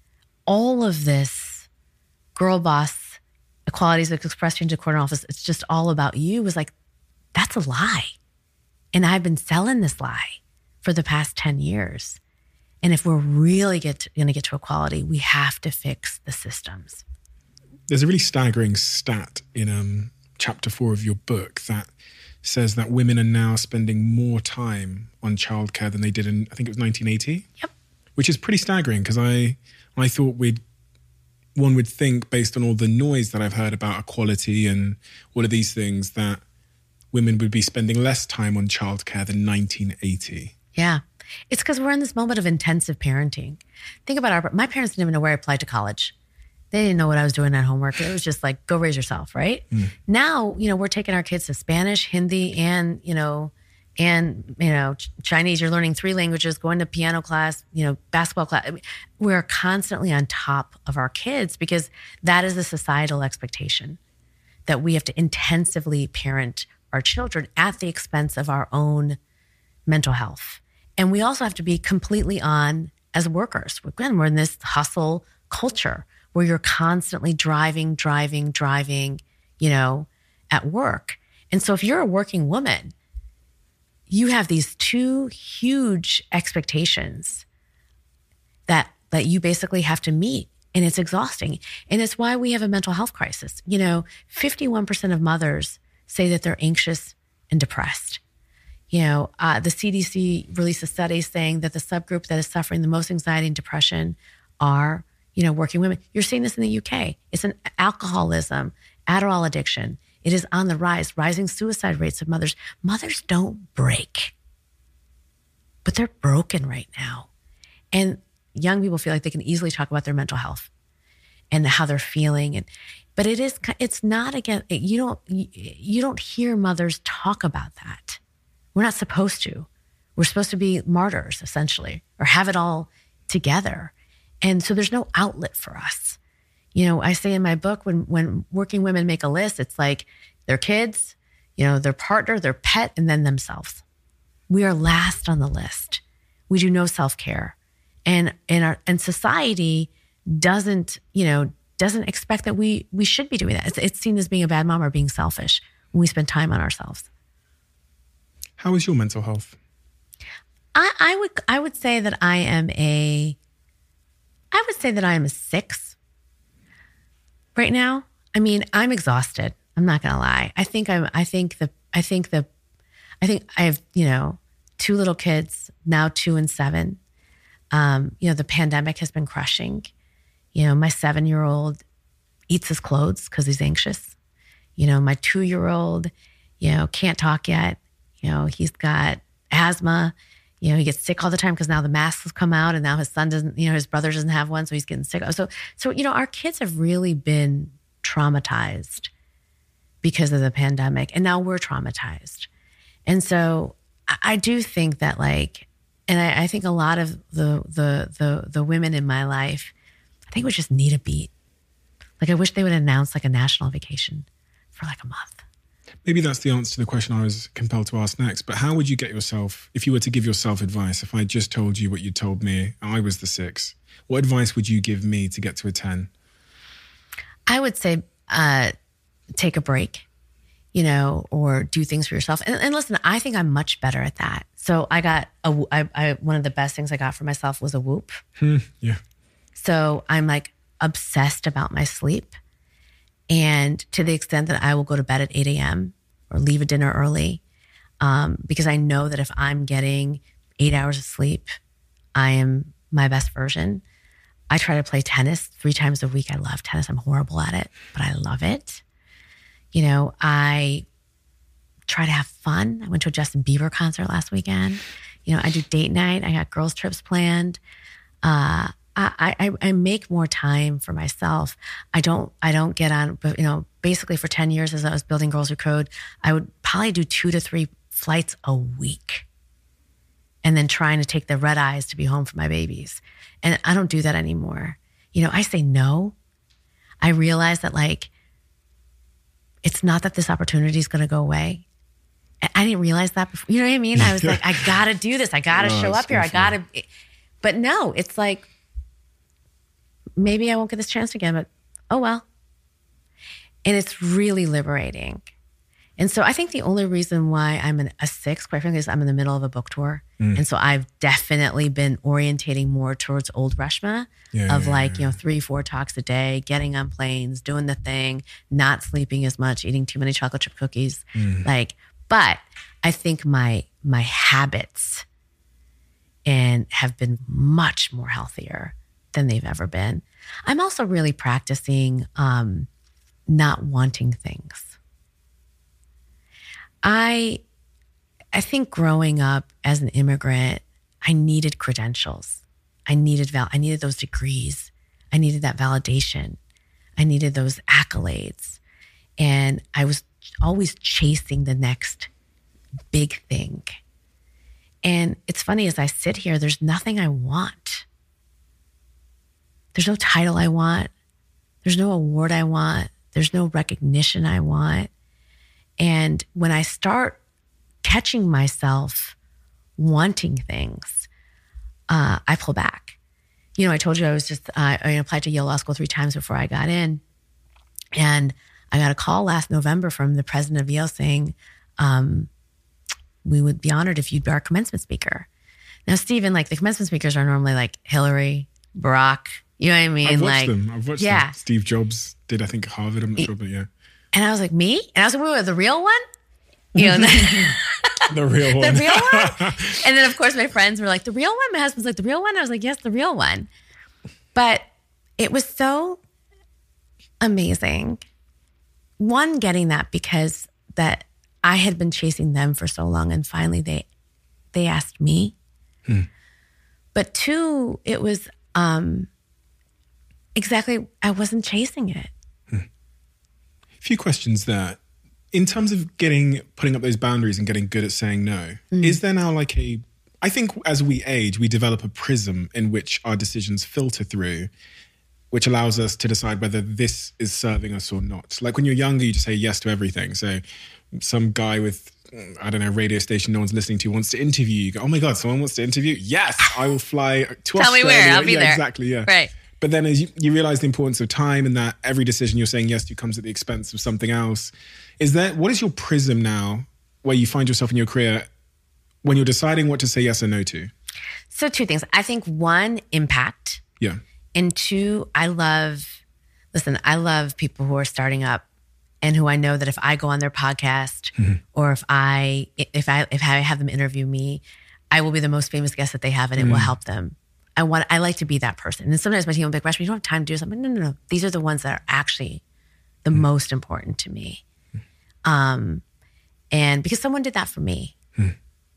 all of this girl boss, equalities of express change in the corner office, it's just all about you, was like, that's a lie. And I've been selling this lie for the past ten years. And if we're really get going to get to equality, we have to fix the systems. There's a really staggering stat in um, chapter four of your book that says that women are now spending more time on childcare than they did in, I think it was nineteen eighty. Yep. Which is pretty staggering because I, I thought we'd, one would think based on all the noise that I've heard about equality and all of these things that women would be spending less time on childcare than nineteen eighty. Yeah. It's because we're in this moment of intensive parenting. Think about our, my parents didn't even know where I applied to college. They didn't know what I was doing at homework. It was just like, go raise yourself, right? Mm. Now, you know, we're taking our kids to Spanish, Hindi, and, you know, and, you know, Chinese. You're learning three languages, going to piano class, you know, basketball class. I mean, we're constantly on top of our kids because that is a societal expectation that we have to intensively parent our children at the expense of our own mental health. And we also have to be completely on as workers. Again, we're in this hustle culture where you're constantly driving, driving, driving, you know, at work. And so if you're a working woman, you have these two huge expectations that that you basically have to meet. And it's exhausting. And it's why we have a mental health crisis. You know, fifty-one percent of mothers say that they're anxious and depressed. You know, uh, the C D C released a study saying that the subgroup that is suffering the most anxiety and depression are, you know, working women. You're seeing this in the U K. It's an alcoholism, Adderall addiction. It is on the rise, rising suicide rates of mothers. Mothers don't break, but they're broken right now. And young people feel like they can easily talk about their mental health and how they're feeling. And but it is, it's not, again, you don't, you don't hear mothers talk about that. We're not supposed to. We're supposed to be martyrs, essentially, or have it all together. And so there's no outlet for us. You know, I say in my book, when when working women make a list, it's like their kids, you know, their partner, their pet, and then themselves. We are last on the list. We do no self-care. And and our and society doesn't, you know, doesn't expect that we we should be doing that. It's, it's seen as being a bad mom or being selfish when we spend time on ourselves. How is your mental health? I, I would I would say that I am a I would say that I am a six right now. I mean, I'm exhausted. I'm not gonna lie. I think I'm I think the I think the I think I have, you know, two little kids, now two and seven. Um, you know, the pandemic has been crushing. You know, my seven-year-old eats his clothes because he's anxious. You know, my two-year-old, you know, can't talk yet. You know, he's got asthma. You know, he gets sick all the time because now the masks have come out and now his son doesn't, you know, his brother doesn't have one, so he's getting sick. So, so you know, our kids have really been traumatized because of the pandemic, and now we're traumatized. And so I do think that, like, and I, I think a lot of the, the the the women in my life, I think we just need a beat. Like, I wish they would announce like a national vacation for like a month. Maybe that's the answer to the question I was compelled to ask next. But how would you get yourself, if you were to give yourself advice, if I just told you what you told me, I was the six, what advice would you give me to get to a ten? I would say uh, take a break, you know, or do things for yourself. And, and listen, I think I'm much better at that. So I got, a, I, I, one of the best things I got for myself was a Whoop. Hmm, yeah. So I'm like obsessed about my sleep. And to the extent that I will go to bed at eight a.m. or leave a dinner early, um, because I know that if I'm getting eight hours of sleep, I am my best version. I try to play tennis three times a week. I love tennis. I'm horrible at it, but I love it. You know, I try to have fun. I went to a Justin Bieber concert last weekend. You know, I do date night. I got girls' trips planned. Uh, I, I, I make more time for myself. I don't, I don't get on, but you know, basically for ten years as I was building Girls Who Code, I would probably do two to three flights a week and then trying to take the red eyes to be home for my babies. And I don't do that anymore. You know, I say no. I realize that, like, it's not that this opportunity is going to go away. I didn't realize that before. You know what I mean? I was like, I got to do this. I got to no, show up here. I got to. But no, it's like, maybe I won't get this chance again, but oh well. And it's really liberating. And so I think the only reason why I'm an, a six, quite frankly, is I'm in the middle of a book tour. Mm. And so I've definitely been orientating more towards old Reshma yeah, of yeah, like, yeah. you know, three, four talks a day, getting on planes, doing the thing, not sleeping as much, eating too many chocolate chip cookies. Mm. Like, but I think my my habits and have been much more healthier than they've ever been. I'm also really practicing um, not wanting things. I I think growing up as an immigrant, I needed credentials. I needed val- I needed those degrees. I needed that validation. I needed those accolades. And I was always chasing the next big thing. And it's funny, as I sit here, there's nothing I want. There's no title I want. There's no award I want. There's no recognition I want. And when I start catching myself wanting things, uh, I pull back. You know, I told you I was just, uh, I applied to Yale Law School three times before I got in. And I got a call last November from the president of Yale saying, um, we would be honored if you'd be our commencement speaker. Now, Stephen, like the commencement speakers are normally like Hillary, Barack, you know what I mean? I've watched like, them. I've watched yeah. them. Steve Jobs did, I think, Harvard. I'm not sure, but yeah. And I was like, me? And I was like, wait, wait, the real one? You know, the real one. The real one? And then, of course, my friends were like, the real one? My husband's like, the real one? I was like, yes, the real one. But it was so amazing. One, getting that because that I had been chasing them for so long, and finally they they asked me. Hmm. But two, it was um, exactly, I wasn't chasing it. Hmm. A few questions there. In terms of getting, putting up those boundaries and getting good at saying no, mm. is there now like a, I think as we age, we develop a prism in which our decisions filter through, which allows us to decide whether this is serving us or not. Like when you're younger, you just say yes to everything. So some guy with, I don't know, radio station no one's listening to wants to interview you. You go, oh my God, someone wants to interview? Yes, I will fly to Tell Australia. me where, I'll be yeah, there. Exactly, yeah. Right. But then as you, you realize the importance of time and that every decision you're saying yes to comes at the expense of something else. Is that, what is your prism now where you find yourself in your career when you're deciding what to say yes or no to? So two things. I think one, impact. Yeah. And two, I love, listen, I love people who are starting up and who I know that if I go on their podcast mm-hmm. or if I, if I, if I have them interview me, I will be the most famous guest that they have and it mm. will help them. I want, I like to be that person. And sometimes my team will be like, Reshma, you don't have time to do something. No, no, no. These are the ones that are actually the mm. most important to me. Mm. Um, and because someone did that for me. Mm.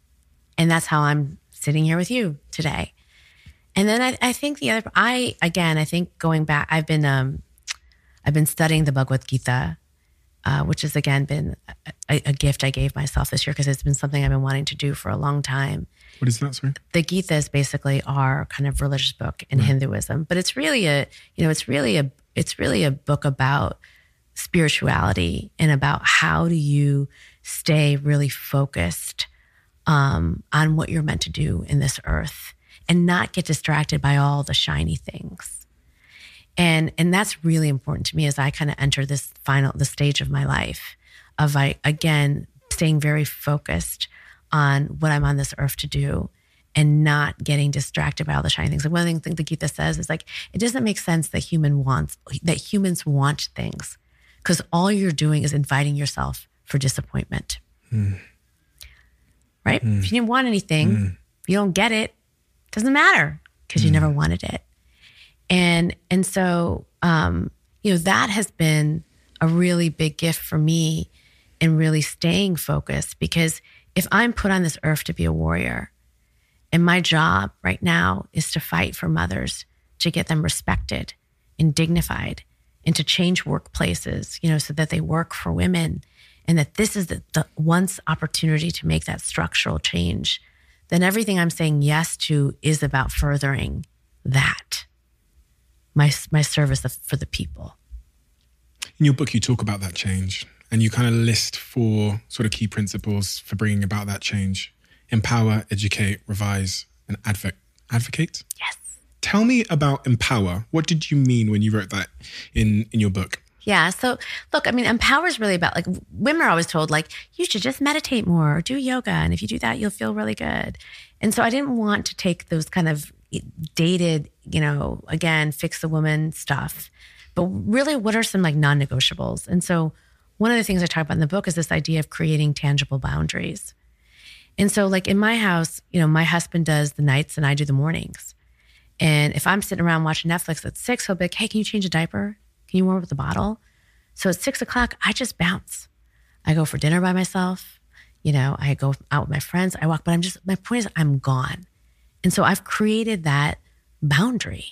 And that's how I'm sitting here with you today. And then I, I think the other, I, again, I think going back, I've been, um, I've been studying the Bhagavad Gita, uh, which has again been a, a gift I gave myself this year because it's been something I've been wanting to do for a long time. What is that, sorry? The Gita is basically our kind of religious book in right. Hinduism, but it's really a, you know, it's really a, it's really a book about spirituality and about how do you stay really focused um, on what you're meant to do in this earth and not get distracted by all the shiny things. And and that's really important to me as I kind of enter this final, the stage of my life of, I again, staying very focused on what I'm on this earth to do and not getting distracted by all the shiny things. Like one of the things the Gita says is like, it doesn't make sense that human wants, that humans want things because all you're doing is inviting yourself for disappointment. Mm. Right? Mm. If you didn't want anything, mm. if you don't get it, it doesn't matter because mm. you never wanted it. And, and so, um, you know, that has been a really big gift for me in really staying focused because if I'm put on this earth to be a warrior and my job right now is to fight for mothers, to get them respected and dignified and to change workplaces, you know, so that they work for women and that this is the, the once opportunity to make that structural change, then everything I'm saying yes to is about furthering that, my, my service for the people. In your book, you talk about that change. And you kind of list four sort of key principles for bringing about that change. Empower, educate, revise, and advo- advocate. Yes. Tell me about empower. What did you mean when you wrote that in, in your book? Yeah. So look, I mean, empower is really about, like, women are always told, like, you should just meditate more or do yoga. And if you do that, you'll feel really good. And so I didn't want to take those kind of dated, you know, again, fix the woman stuff. But really, what are some like non-negotiables? And so one of the things I talk about in the book is this idea of creating tangible boundaries. And so like in my house, you know, my husband does the nights and I do the mornings. And if I'm sitting around watching Netflix at six, he'll be like, hey, can you change a diaper? Can you warm up the bottle? So at six o'clock, I just bounce. I go for dinner by myself. You know, I go out with my friends. I walk, but I'm just, my point is I'm gone. And so I've created that boundary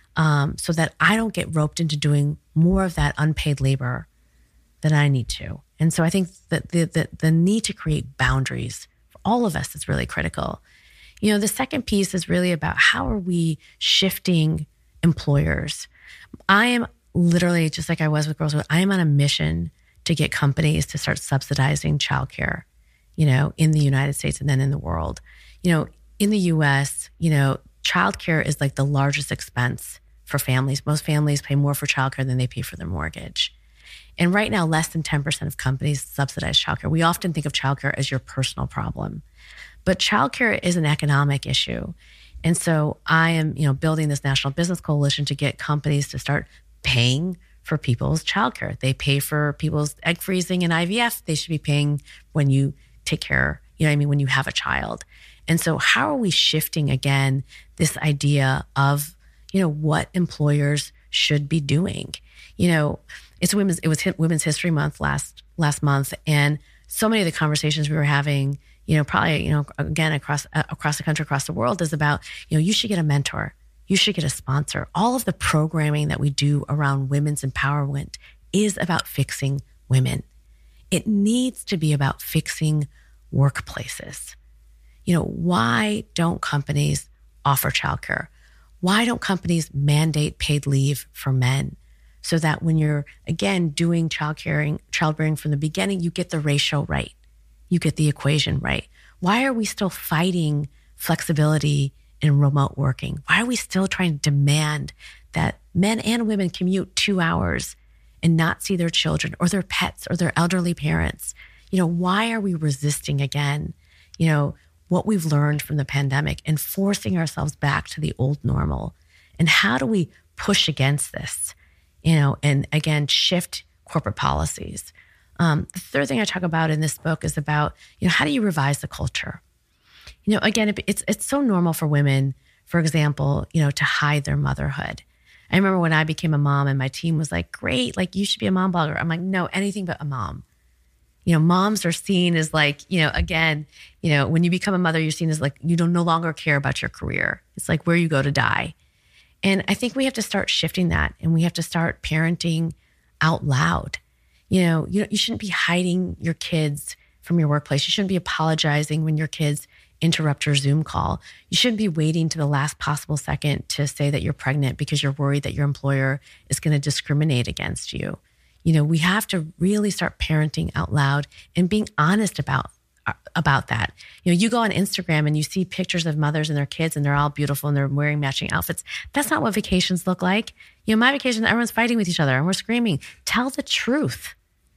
um, so that I don't get roped into doing more of that unpaid labor than I need to. And so I think that the, the, the need to create boundaries for all of us is really critical. You know, the second piece is really about how are we shifting employers? I am literally, just like I was with Girls With, I am on a mission to get companies to start subsidizing childcare, you know, in the United States and then in the world. You know, in the U S, you know, childcare is like the largest expense for families. Most families pay more for childcare than they pay for their mortgage. And right now, less than ten percent of companies subsidize childcare. We often think of childcare as your personal problem, but childcare is an economic issue. And so I am, you know, building this national business coalition to get companies to start paying for people's childcare. They pay for people's egg freezing and I V F. They should be paying when you take care, you know what I mean, when you have a child. And so how are we shifting again this idea of, you know, what employers should be doing? You know, it's women's, it was Women's History Month last last month, and so many of the conversations we were having, you know, probably, you know, again across uh, across the country, across the world, is about, you know, you should get a mentor, you should get a sponsor. All of the programming that we do around women's empowerment is about fixing women. It needs to be about fixing workplaces. You know, why don't companies offer childcare? Why don't companies mandate paid leave for men so that when you're, again, doing childcaring, childbearing from the beginning, you get the ratio right, you get the equation right? Why are we still fighting flexibility in remote working? Why are we still trying to demand that men and women commute two hours and not see their children or their pets or their elderly parents? You know, why are we resisting again, you know, what we've learned from the pandemic and forcing ourselves back to the old normal? And how do we push against this, you know, and again, shift corporate policies? Um, the third thing I talk about in this book is about, you know, how do you revise the culture? You know, again, it's it's so normal for women, for example, you know, to hide their motherhood. I remember when I became a mom and my team was like, great, like you should be a mom blogger. I'm like, no, anything but a mom. You know, moms are seen as like, you know, again, you know, when you become a mother, you're seen as like, you don't no longer care about your career. It's like where you go to die. And I think we have to start shifting that, and we have to start parenting out loud. You know, you, you shouldn't be hiding your kids from your workplace. You shouldn't be apologizing when your kids interrupt your Zoom call. You shouldn't be waiting to the last possible second to say that you're pregnant because you're worried that your employer is going to discriminate against you. You know, we have to really start parenting out loud and being honest about about that. You know, you go on Instagram and you see pictures of mothers and their kids and they're all beautiful and they're wearing matching outfits. That's not what vacations look like. You know, my vacation, everyone's fighting with each other and we're screaming. Tell the truth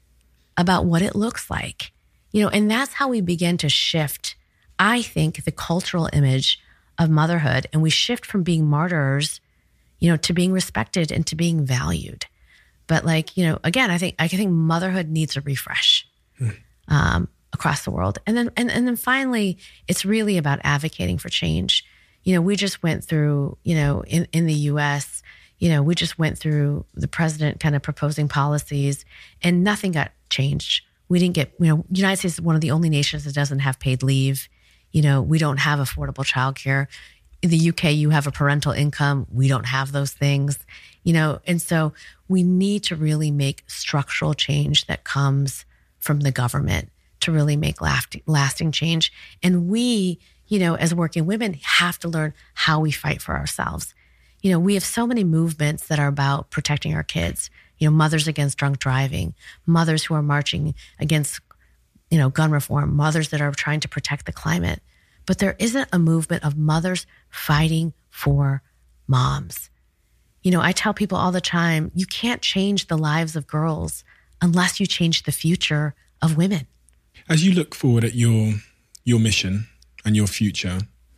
about what it looks like. You know, and that's how we begin to shift, I think, the cultural image of motherhood. And we shift from being martyrs, you know, to being respected and to being valued. But like, you know, again, I think I think motherhood needs a refresh um, across the world. And then and, and then finally, it's really about advocating for change. You know, we just went through, you know, in, in the U S, you know, we just went through the president kind of proposing policies and nothing got changed. We didn't get, you know, the United States is one of the only nations that doesn't have paid leave. You know, we don't have affordable childcare. In the U K, you have a parental income. We don't have those things, you know, and so we need to really make structural change that comes from the government to really make lasting change. And we, you know, as working women have to learn how we fight for ourselves. You know, we have so many movements that are about protecting our kids, you know, mothers against drunk driving, mothers who are marching against, you know, gun reform, mothers that are trying to protect the climate. But there isn't a movement of mothers fighting for moms. You know, I tell people all the time, you can't change the lives of girls unless you change the future of women. As you look forward at your your mission and your future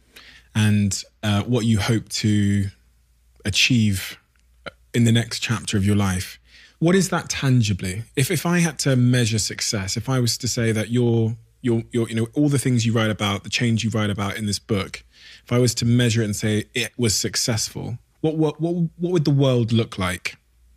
and uh, what you hope to achieve in the next chapter of your life, what is that tangibly? If if I had to measure success, if I was to say that your your your you know all the things you write about, the change you write about in this book, if I was to measure it and say it was successful, what what what what would the world look like?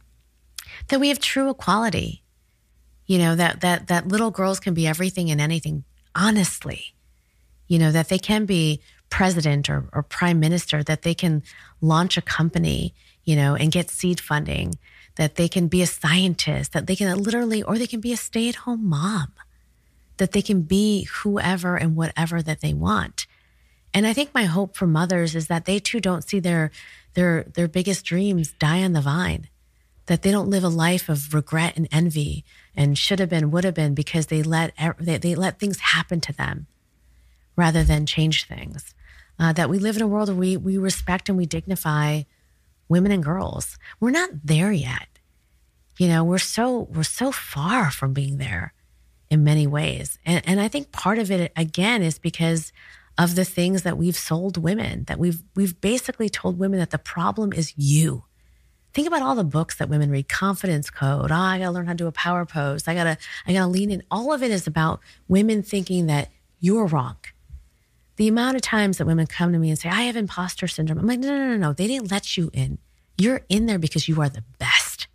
That we have true equality. You know, that that that little girls can be everything and anything, honestly. You know, that they can be president or, or prime minister, that they can launch a company, you know, and get seed funding, that they can be a scientist, that they can literally, or they can be a stay-at-home mom, that they can be whoever and whatever that they want. And I think my hope for mothers is that they too don't see their their their biggest dreams die on the vine, that they don't live a life of regret and envy and should have been, would have been, because they let they, they let things happen to them rather than change things. Uh, that we live in a world where we we respect and we dignify women and girls. We're not there yet. You know, we're so we're so far from being there in many ways. And and I think part of it again is because of the things that we've sold women, that we've we've basically told women that the problem is you. Think about all the books that women read, Confidence Code. Oh, I gotta learn how to do a power pose. I gotta I gotta lean in. All of it is about women thinking that you're wrong. The amount of times that women come to me and say, I have imposter syndrome. I'm like, no, no, no, no. They didn't let you in. You're in there because you are the best.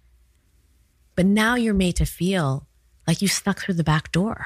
But now you're made to feel like you snuck through the back door.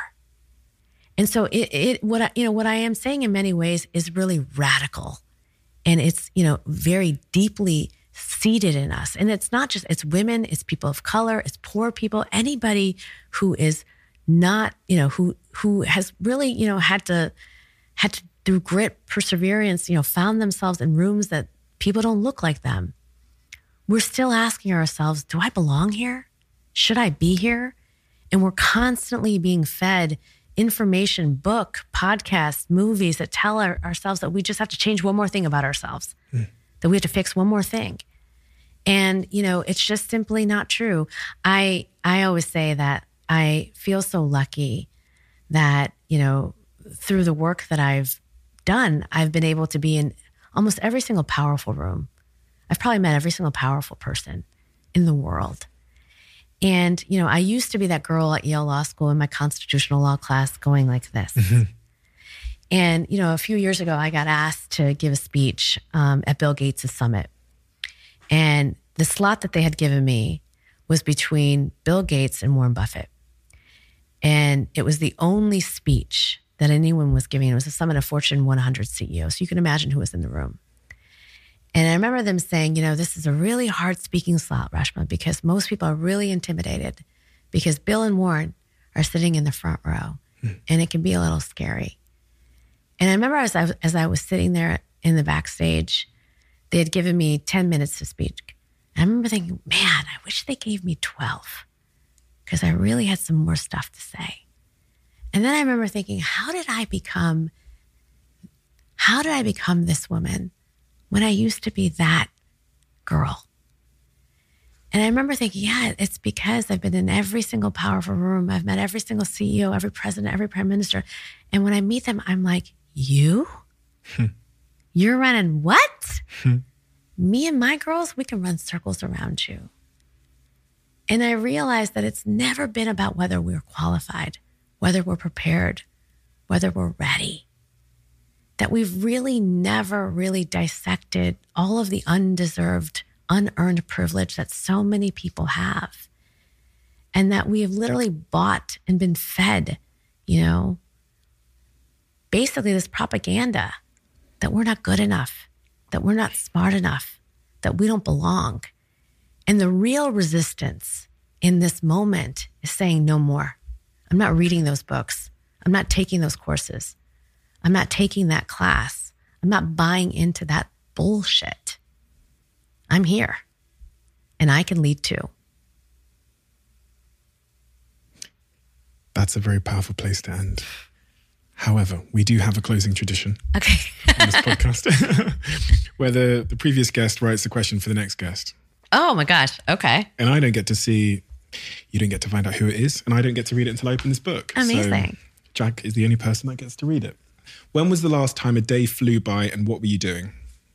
And so it, it, what I, you know, what I am saying in many ways is really radical, and it's, you know, very deeply seated in us. And it's not just, it's women, it's people of color, it's poor people, anybody who is not, you know, who, who has really, you know, had to, had to, through grit, perseverance, you know, found themselves in rooms that people don't look like them. We're still asking ourselves, do I belong here? Should I be here? And we're constantly being fed information, book, podcasts, movies that tell our, ourselves that we just have to change one more thing about ourselves, mm. that we have to fix one more thing. And, you know, it's just simply not true. I I always say that I feel so lucky that, you know, through the work that I've done, I've been able to be in almost every single powerful room. I've probably met every single powerful person in the world. And, you know, I used to be that girl at Yale Law School in my constitutional law class going like this. Mm-hmm. And, you know, a few years ago, I got asked to give a speech um, at Bill Gates' summit. And the slot that they had given me was between Bill Gates and Warren Buffett. And it was the only speech that anyone was giving. It was a summit of Fortune one hundred C E Os. So you can imagine who was in the room. And I remember them saying, you know, this is a really hard speaking slot, Reshma, because most people are really intimidated because Bill and Warren are sitting in the front row, hmm. and it can be a little scary. And I remember as I, as I was sitting there in the backstage, they had given me ten minutes to speak. And I remember thinking, man, I wish they gave me twelve because I really had some more stuff to say. And then I remember thinking, how did I become, how did I become this woman when I used to be that girl? And I remember thinking, yeah, it's because I've been in every single powerful room. I've met every single C E O, every president, every prime minister. And when I meet them, I'm like, you? Hmm. You're running what? Hmm. Me and my girls, we can run circles around you. And I realized that it's never been about whether we're qualified, whether we're prepared, whether we're ready. That we've really never really dissected all of the undeserved, unearned privilege that so many people have. And that we have literally bought and been fed, you know, basically this propaganda that we're not good enough, that we're not smart enough, that we don't belong. And the real resistance in this moment is saying no more. I'm not reading those books. I'm not taking those courses. I'm not taking that class. I'm not buying into that bullshit. I'm here, and I can lead too. That's a very powerful place to end. However, we do have a closing tradition okay. on this podcast where the, the previous guest writes the question for the next guest. Oh my gosh. Okay. And I don't get to see, you don't get to find out who it is. And I don't get to read it until I open this book. Amazing. So Jack is the only person that gets to read it. When was the last time a day flew by and what were you doing?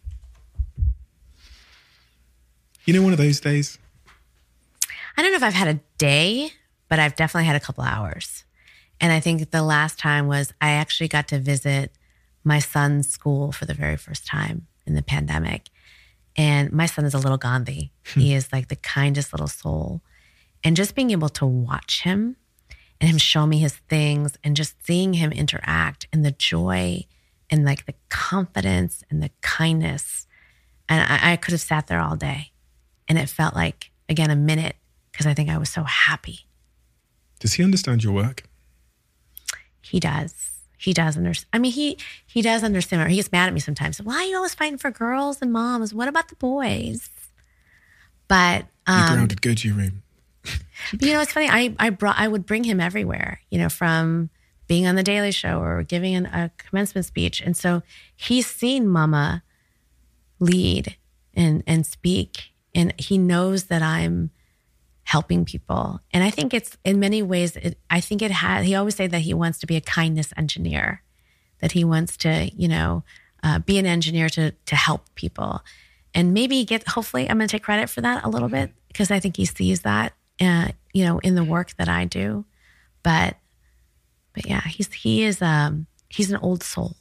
You know, one of those days? I don't know if I've had a day, but I've definitely had a couple hours. And I think the last time was I actually got to visit my son's school for the very first time in the pandemic. And my son is a little Gandhi. He is like the kindest little soul. And just being able to watch him and him show me his things and just seeing him interact and the joy and like the confidence and the kindness. And I, I could have sat there all day. And it felt like, again, a minute because I think I was so happy. Does he understand your work? He does. He does understand. I mean, he he does understand. He gets mad at me sometimes. Why are you always fighting for girls and moms? What about the boys? But um, You're grounded. Go to your room. But you know, it's funny. I I brought I would bring him everywhere. You know, from being on the Daily Show or giving an, a commencement speech, and so he's seen Mama lead and and speak, and he knows that I'm helping people. And I think it's in many ways, it, I think it has, he always say that he wants to be a kindness engineer, that he wants to, you know, uh, be an engineer to to help people. And maybe get, hopefully I'm going to take credit for that a little bit because I think he sees that, uh, you know, in the work that I do. But, but yeah, he's, he is, um, he's an old soul.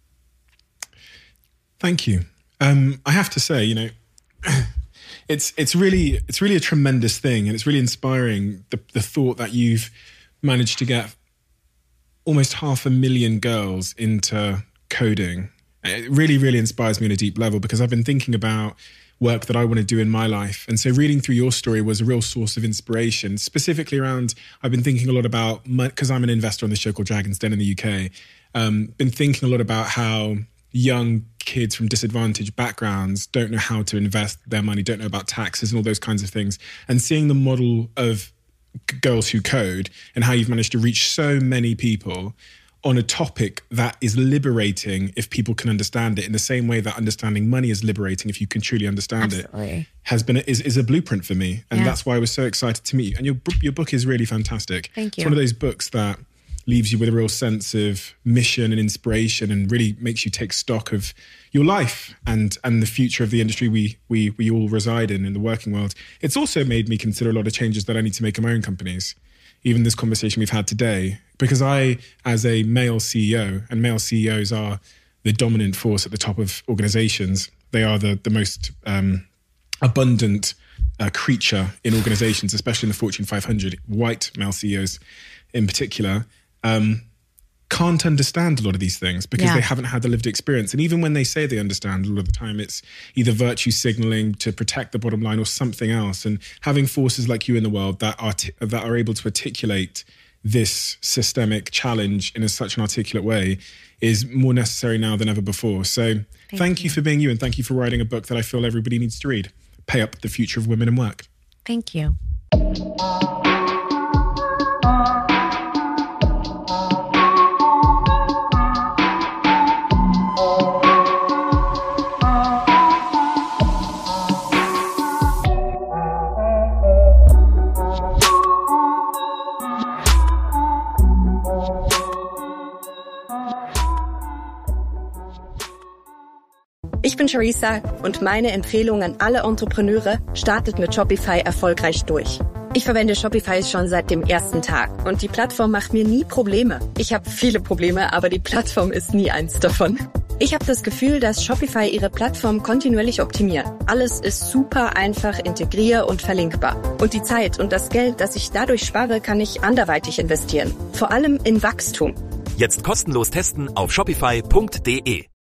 Thank you. Um, I have to say, you know, It's it's really it's really a tremendous thing, and it's really inspiring the the thought that you've managed to get almost half a million girls into coding. It really really inspires me on a deep level because I've been thinking about work that I want to do in my life, and so reading through your story was a real source of inspiration. Specifically around, I've been thinking a lot about, because I'm an investor on the show called Dragon's Den in the U K. Um, been thinking a lot about how young kids from disadvantaged backgrounds don't know how to invest their money, don't know about taxes and all those kinds of things. And seeing the model of g- girls who code and how you've managed to reach so many people on a topic that is liberating if people can understand it, in the same way that understanding money is liberating if you can truly understand Absolutely. it, has been a, is, is a blueprint for me. And yeah. that's why I was so excited to meet you. And your, your book is really fantastic. Thank you. It's one of those books that leaves you with a real sense of mission and inspiration and really makes you take stock of your life and and the future of the industry we we we all reside in, in the working world. It's also made me consider a lot of changes that I need to make in my own companies. Even this conversation we've had today, because I, as a male C E O, and male C E Os are the dominant force at the top of organizations. They are the, the most um, abundant uh, creature in organizations, especially in the Fortune five hundred, white male C E Os in particular. Um, can't understand a lot of these things because yeah. they haven't had the lived experience. And even when they say they understand, a lot of the time it's either virtue signaling to protect the bottom line or something else. And having forces like you in the world that are t- that are able to articulate this systemic challenge in a, such an articulate way is more necessary now than ever before. So thank, thank you. you for being you, and thank you for writing a book that I feel everybody needs to read. Pay Up: The Future of Women in Work. Thank you. Ich bin Charissa und meine Empfehlung an alle Entrepreneure: startet mit Shopify erfolgreich durch. Ich verwende Shopify schon seit dem ersten Tag und die Plattform macht mir nie Probleme. Ich habe viele Probleme, aber die Plattform ist nie eins davon. Ich habe das Gefühl, dass Shopify ihre Plattform kontinuierlich optimiert. Alles ist super einfach integrier- und verlinkbar. Und die Zeit und das Geld, das ich dadurch spare, kann ich anderweitig investieren. Vor allem in Wachstum. Jetzt kostenlos testen auf shopify punkt de.